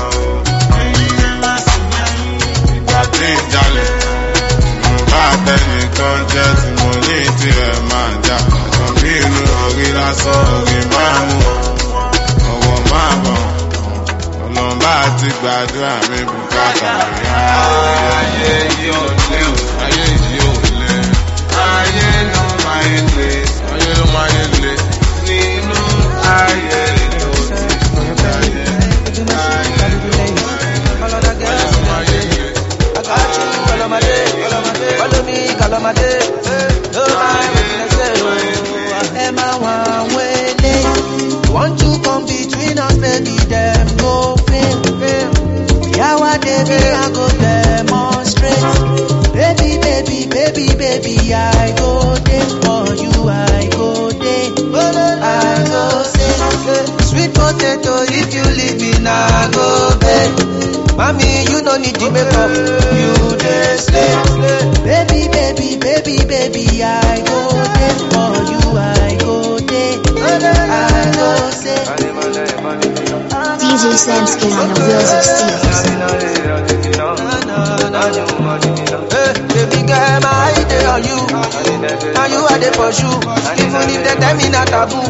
Ìgbà tí ń jalè, mo bá tẹnìkan jẹ́ tí mo ní tirẹ̀ máa jà. Ọ̀kan bí inú orí lásán orí máa mú ọwọ́ máa bọ̀. Ọlọ́mbà ti gbàdúrà mi bùkátà mi. Ayé yóò lé o, ayé yóò lé. Ayé ló máa yé lé, ayé ló máa yé lé. Nínú ayé ló ti fi ayé. Ayé ló máa yé lé. I got you, Colomade, follow me, Colomade. No mind say, Emma, one way, want to come between us, baby, them no fail. Yeah, what they be, I go demonstrate. Baby, baby, baby, baby, I go there for you, I go there. I go say, sweet potato, if you leave me now, I go there. Mommy, you don't need the makeup, you just slay. Baby, baby, baby, baby, I go there for you, I go there. I go say. D J Samsky on the wheels of steel. Hey, baby girl, my eye dey on you. Now you are the for you. Even if they tell me not taboo.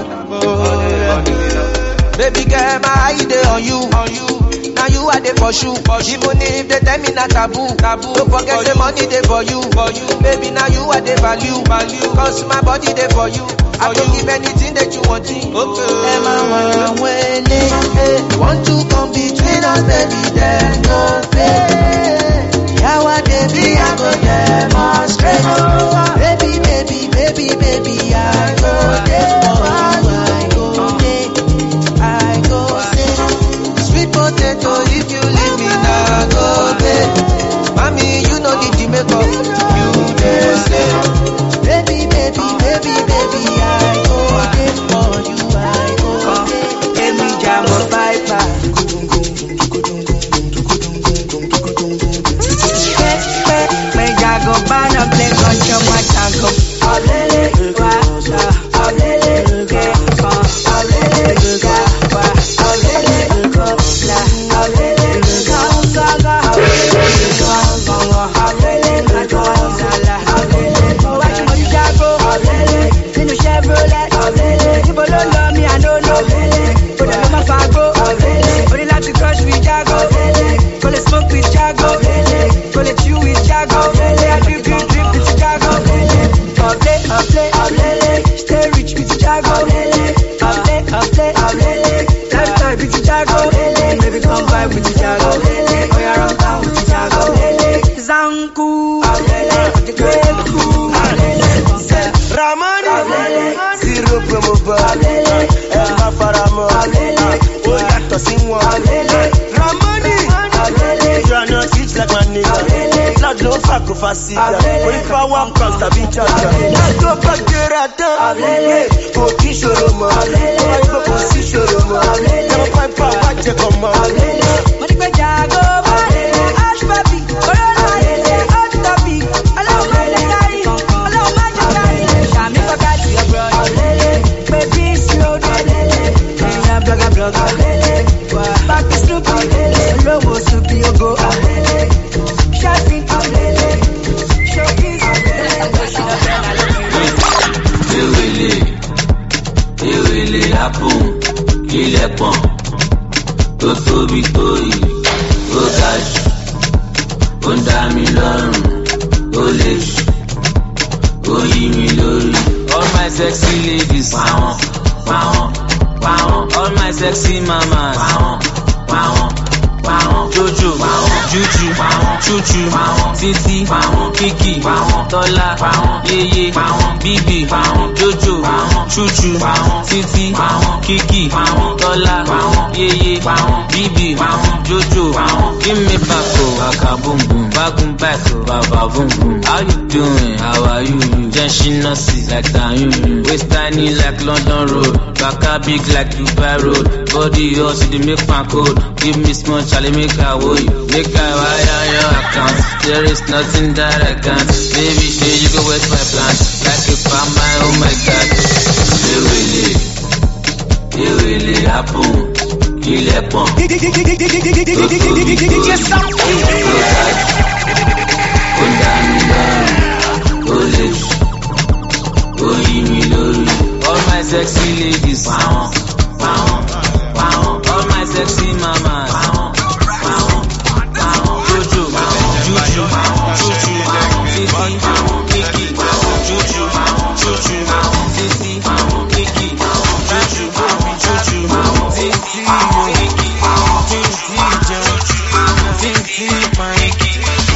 Baby girl, my eye dey on you. Now you are the for you. Even if they tell me not taboo. Don't forget the money they for you. Baby, now you are the value. Cause my body they for you. I can give anything that you want. Okay. Emma, one way, want to come between us, baby, then go pay. Yeah, what they be, I go demonstrate. Baby, baby, baby, baby, I go there. I go there. I go say, sweet potato, if you leave me now, go there. Mommy, you know need the makeup. You just say, baby, baby, baby, baby, I go there for you. I go there. Give me jam or viper. When I go ban a play on your matango. Alele, wa, alele, ke, wa, alele, ga, wa, alele, ko, la, alele, ka, ka, ka, alele, ka, ka, alele, ka, ka, la, alele, wa, you want jago, alele, nínú Chevrolet, alele, níbo ló lọ mi I don't know, alele, kò dẹ̀ ló má fagbó, alele, ó ní láti crush with jago, alele, kò lè smoke with jago, alele, kò lè chew with jago, alele, I drip, drip, drip with jago, alele, play, I play, alele, stay rich with jago, alele, I play, I play, alele, lifestyle with jago, alele, baby come by with jago, alele, oh yeah, run down with jago, alele, Zanku, alele, the great cool, alele, Ramani, alele, zero promo bar, alele, Emma Faramo, alele, oh yeah, tossing one, alele, Ramani, alele, you are not rich like my nigga, not no fuck of a season, if I want cost to be charged, not go back there at the, alele, for Kishoroma, alele, I go for Kishoroma, alele, no pipe, watch it come on, alele, money by jago, alele, ash papi, corona, alele, hot topic, allow my legari, allow my legari, shami forgot your brother, alele, baby slow, alele, I'm blog, I'm blog, alele, back to Snoopy, alele, low Snoopy, you go, alele, shopping, alele, showbiz, alele, pọ̀n tó tóbi tó yìí ó ga jù ó ń dá mi lọ́rùn ó lè jù ó yí mi lórí. All my sexy ladies pàwọn pàwọn pàwọn all my sexy mamas pàwọn pàwọn pàwọn jojo pàwọn juju pàwọn chuchu pàwọn títí pàwọn kiki pàwọn tọ́lá pàwọn yeye pàwọn bíbí pàwọn jojo pàwọn chuchu pàwọn títí pàwọn kiki pàwọn tọ́lá pàwọn yeye pàwọn bíbí pàwọn jojo pàwọn. Give me back oh waka boom boom bagun back oh baba boom boom. How you doing? How are you? Jenshi nasi like Tanyun. Waist tiny like London road. Baka big like Dubai road. Body hot you dey make my code. Give me small chale make I hold you. Make I wire your account. There is nothing that I can't. Baby say you go waste my plans. Like a palm my oh my god. It really, it really happen. Kill a pump. D J Samsky. All my sexy ladies, pound, pound, pound. All my sexy mamas, pound, pound, pound. Juju, juju, juju, Titi, Kiki, juju, juju, Titi, Kiki, juju, juju, Titi, Kiki, Titi,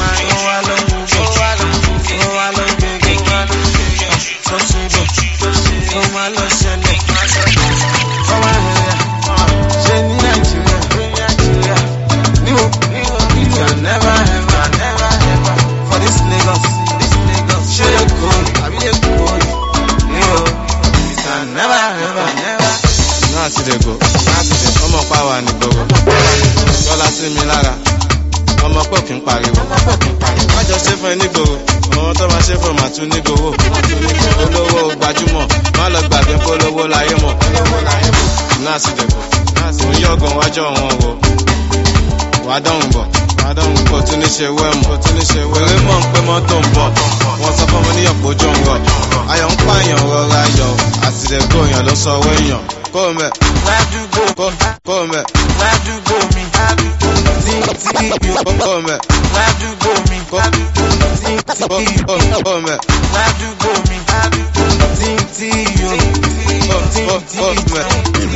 ṣe wẹ́mọ̀ eré mọ̀ ń pé mọ́tò ń bọ̀ wọ́n sọ fún mi ní ọ̀pọ̀ ojú ń rọ̀ ayọ̀ ń pààyàn rọra yọ̀ àtìlẹ́gbò èèyàn ló sọ owó èèyàn kó o mẹ́ ládùúgbò kó o mẹ́ ládùúgbò mi tí tí kó o mẹ́ ládùúgbò mi tí tí kó o mẹ́ ládùúgbò mi tí tí yó tí tí kó o mẹ́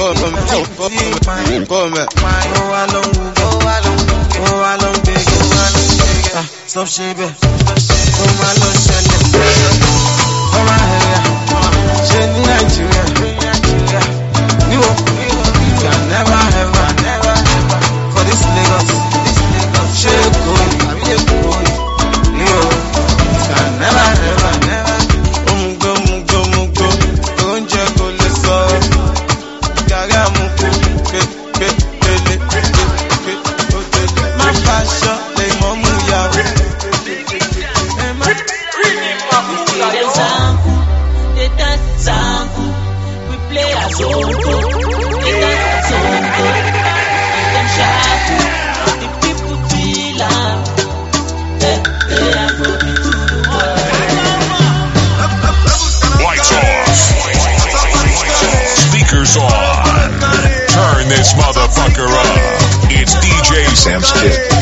kó o mẹ́ kó wá ló ń wú kó wá ló ń gbé stop shaving. Come on, let's shine it. Come on, here. Shine Nigeria. You can never, ever, never, for this Lagos. Shake good. I'm here good. You can never, ever, never. Mungo, mungo, mungo. Don't you go listen. Gaga mungo. Ke, ke, ke, ke, ke, ke. My passion, they momu ya. Turn this motherfucker up. It's D J Samsky.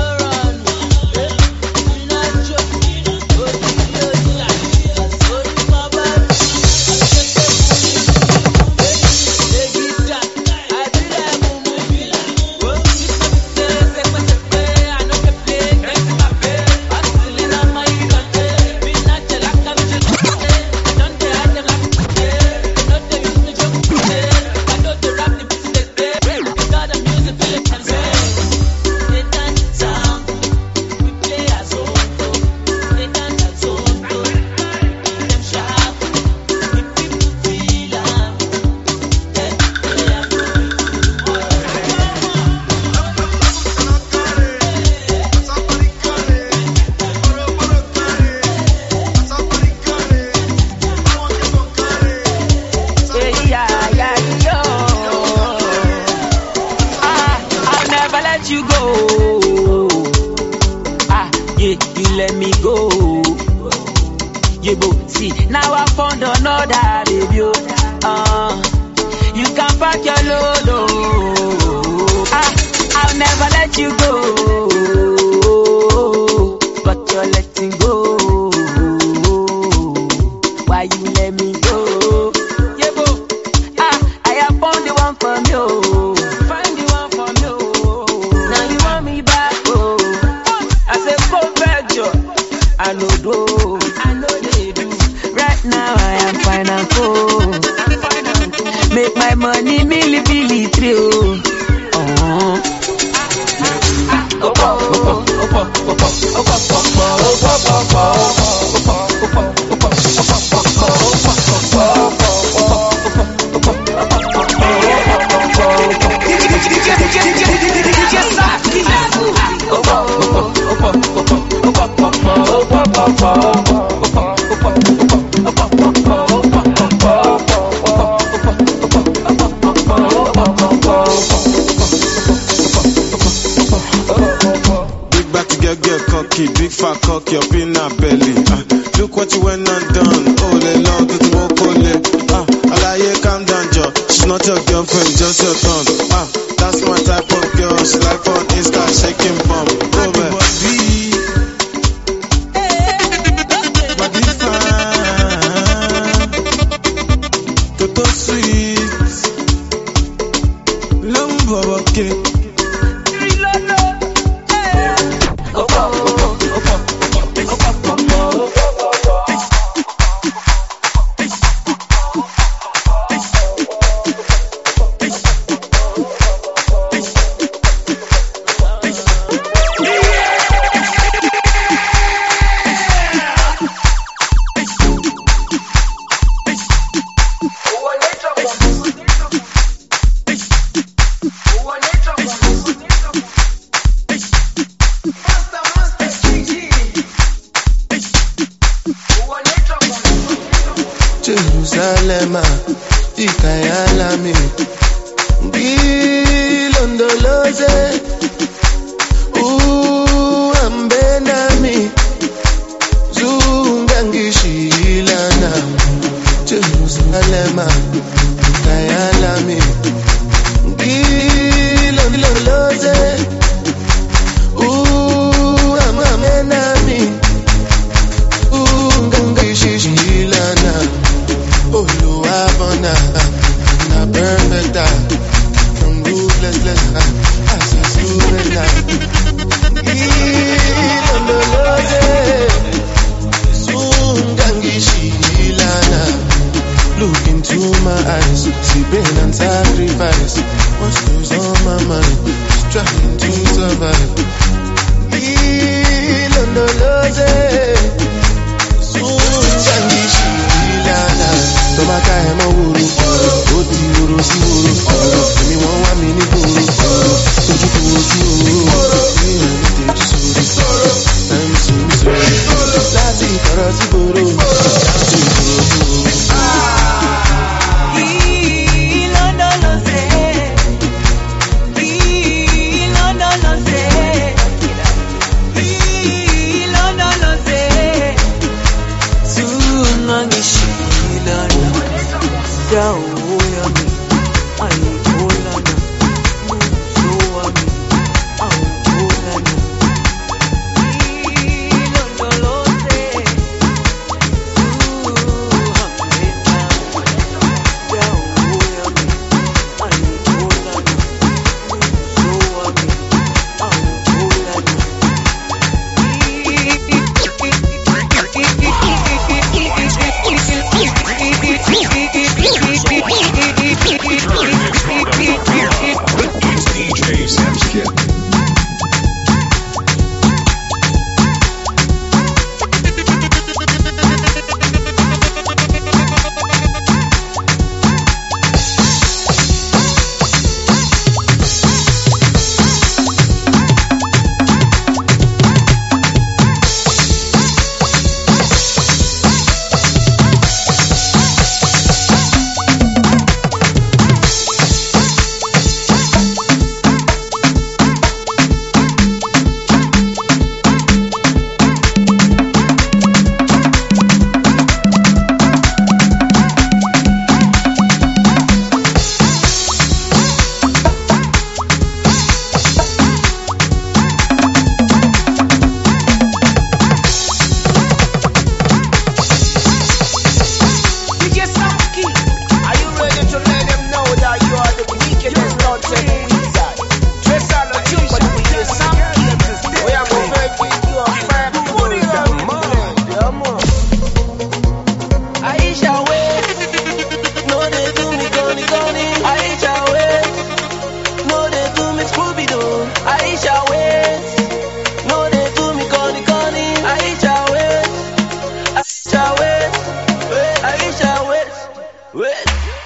What you go. Ah, yeah, you let me go. Yeah, go see. Now I found another baby. Uh, you can pack your load. Oh. Ah, I'll never let you go. But you're letting go. Why you let me go? Yeah, bo. Ah, I have found the one from you. Find the one from you. Now you want me back, oh. I said, go back, Joe. I know do. I know they do. Right now I am fine and cool. Make my money milli billy through. Oh. Big fat cock, your peanut belly. Uh, look what you went and done. Oh, the Lord, the Wokole. Ah, Alaye, calm down, Joe. She's not your girlfriend, just your thumb. Ah, that's my type of girl. She like on Insta, shaking bum. Go back. Body fine. Toto sweet. Lumbo, okay. Jerusalem, Ikayalami, Gilondoloze, Uambenami, Zungangishilana, Jerusalem, Ikayalami, Gilondoloze, Uambenami, Zungangishilana. Oluwabona, na burn better, from ruthless, as a surrender. Ilondoloze, Sungangishilana. Look into my eyes, see pain and sacrifice. What's goes on my mind, trying to survive. Ilondoloze, Sungangishilana. Tomaka emo wuru, oti wuru si wuru. Emi won wa mi ni buru, soju ko oju wuru. Mi o ni teju suru, time soon suru. Lati koro si buru, lati koro buru. Down, oh, yeah, I ain't Scooby-Doo. Aisha wait. No, they do me conny conny. Aisha wait. Aisha wait. Wait. Aisha wait. Wait.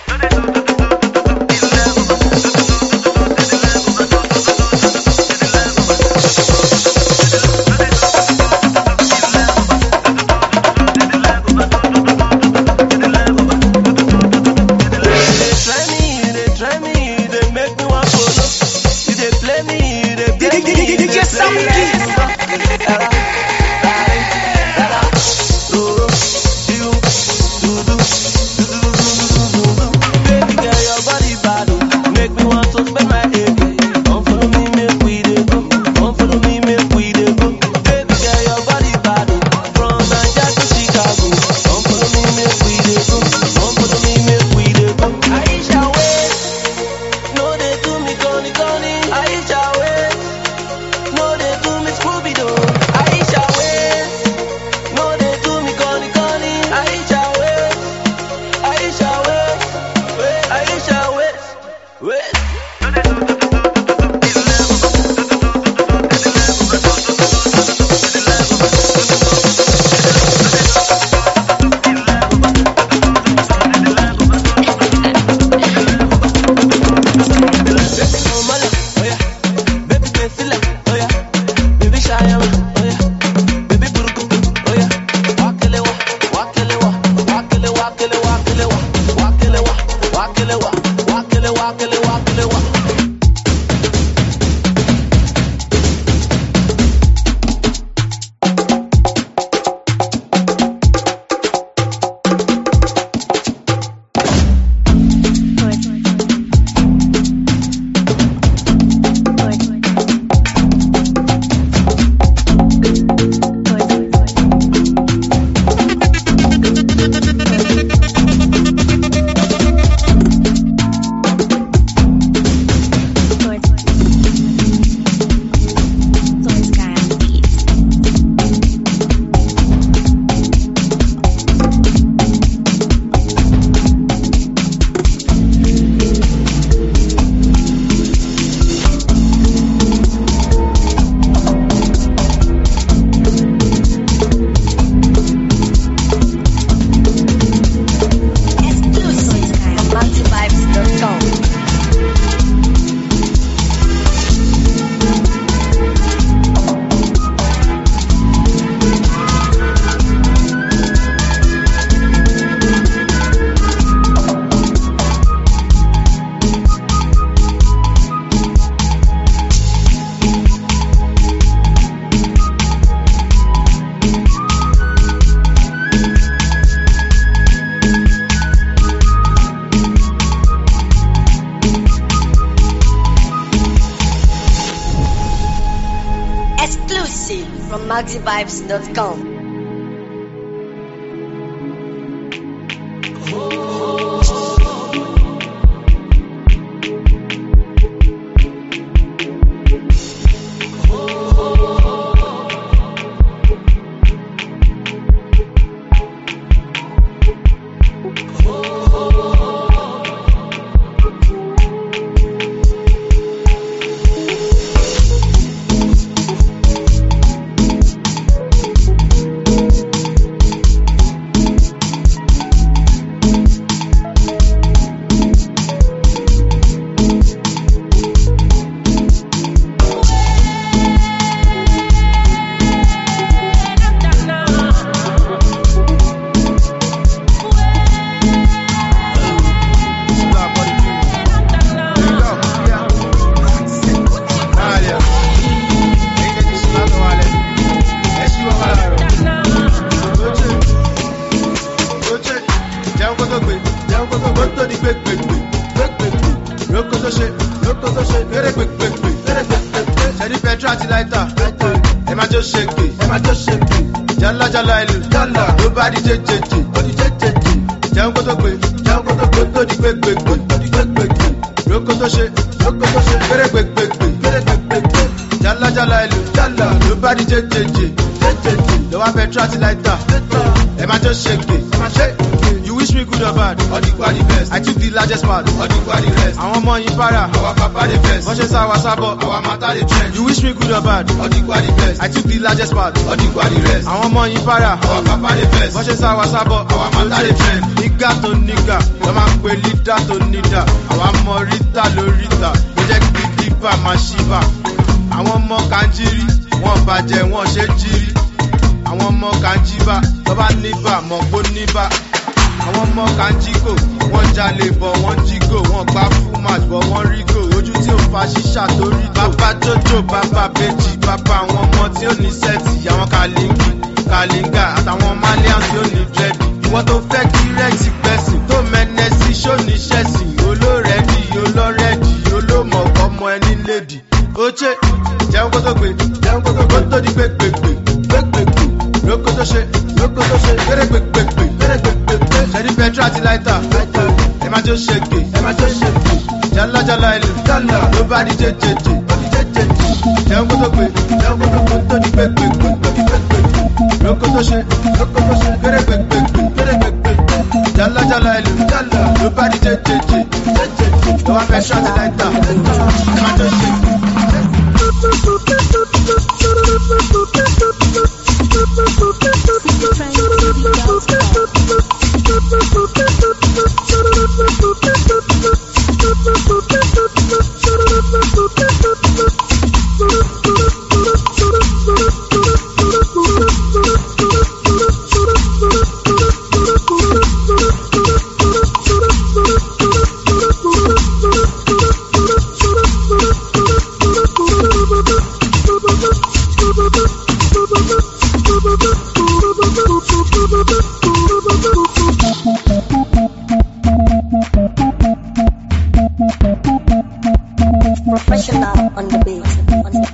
from maxi vibes dot com. You wish me me good or bad? Odigba the best. I took the largest part. Odigba the rest. I want more in para. Our papa the best. Watch us our sabo. Our matter the trend. You wish me good or bad? Odigba the best. I took the largest part. Odigba the rest. I want more in para. Our papa the best. Watch us our sabo. Our matter the trend. Nigga to nigga. Come on, we leader to leader. Our more rita lorita. Project the deeper mashiva. I want more kanjiri. One bàjẹ́ one ṣe jírí. Àwọn ọmọ kanjiba tọ́ba níbà mọ̀ gbó níbà. Àwọn ọmọ kanjiko wọ́n jalè bọ̀ wọ́n jígò wọ́n gbá full match bọ̀ wọ́n rígò. Ojú tí ò fa ṣíṣà tó rí gò. Bàbá Jojo bàbá Bèjì bàbá àwọn ọmọ tí ó ní sẹ́ẹ̀tì. Àwọn kàlíngì kàlíngà àtàwọn malian tí ó ní dírẹ́dì. Ìwọ́n tó fẹ́ kí rẹ́ẹ̀tì gbẹ̀sìn tó mẹ́nẹ́sì ṣóní ṣẹ̀sìn. Olórẹ́dì olórẹ́dì olómọ̀ọ́kọ́ ọmọ ẹni lédì. Oche jẹun kó tó gbé jẹun kó tó gbé tó di gbégbégbé gbégbégbé lóko tó ṣe lóko tó ṣe kéré gbégbégbé kéré gbégbégbé ṣẹ́ni pẹ̀tró àti láìta ẹ má jó ṣègbè ẹ má jó ṣègbè jálajàla ìlú jálà ló bá di jẹjẹjẹ ó di jẹjẹjẹ jẹun kó tó gbé jẹun kó tó gbé tó di gbégbégbé tó di gbégbégbé lóko tó ṣe lóko tó ṣe kéré gbégbégbé kéré gbégbégbé jálajàla ìlú jálà ló bá di jẹjẹjẹ jẹjẹjẹ lọ́wọ́ pẹ̀tró àti láìta ẹ má jó ṣègbè. Professional on the beat. On the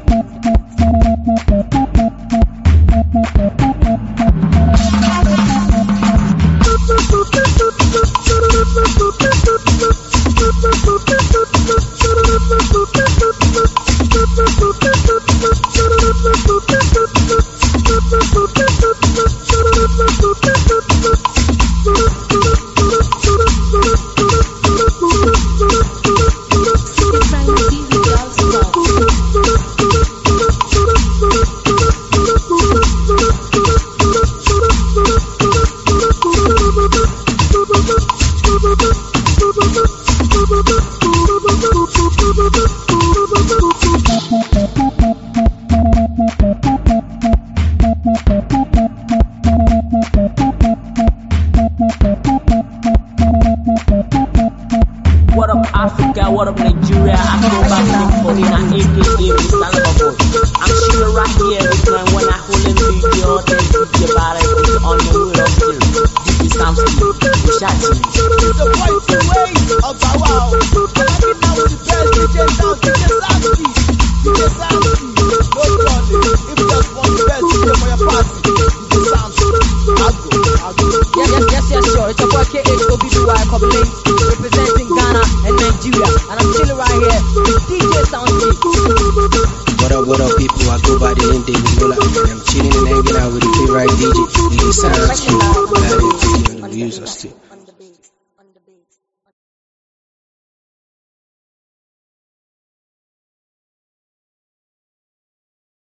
What up Africa, what up Nigeria, I go back to Polina, aka Mister Loverboy. I'm chilling right here with my when I hold in video, then D J Barrett is on the wheel of steel. D J Samsky, we shot you. It's the point to wait, of the wow. I'm rocking now with the best D J Sound, D J Samsky. D J Samsky, no problem. If you just want the best D J for your party, D J Samsky, I'll go, I'll go. Yes, yes, yes, yes, sure. It's your boy K H O B B Y Kobling, representing Ghana and Nigeria. And I'm chilling right here with D J Soundscape. What up, what up, people? I go by the name David Miller, and I'm chilling and hanging out with the favorite D J, D J Soundscape. Glad to see you on the music still.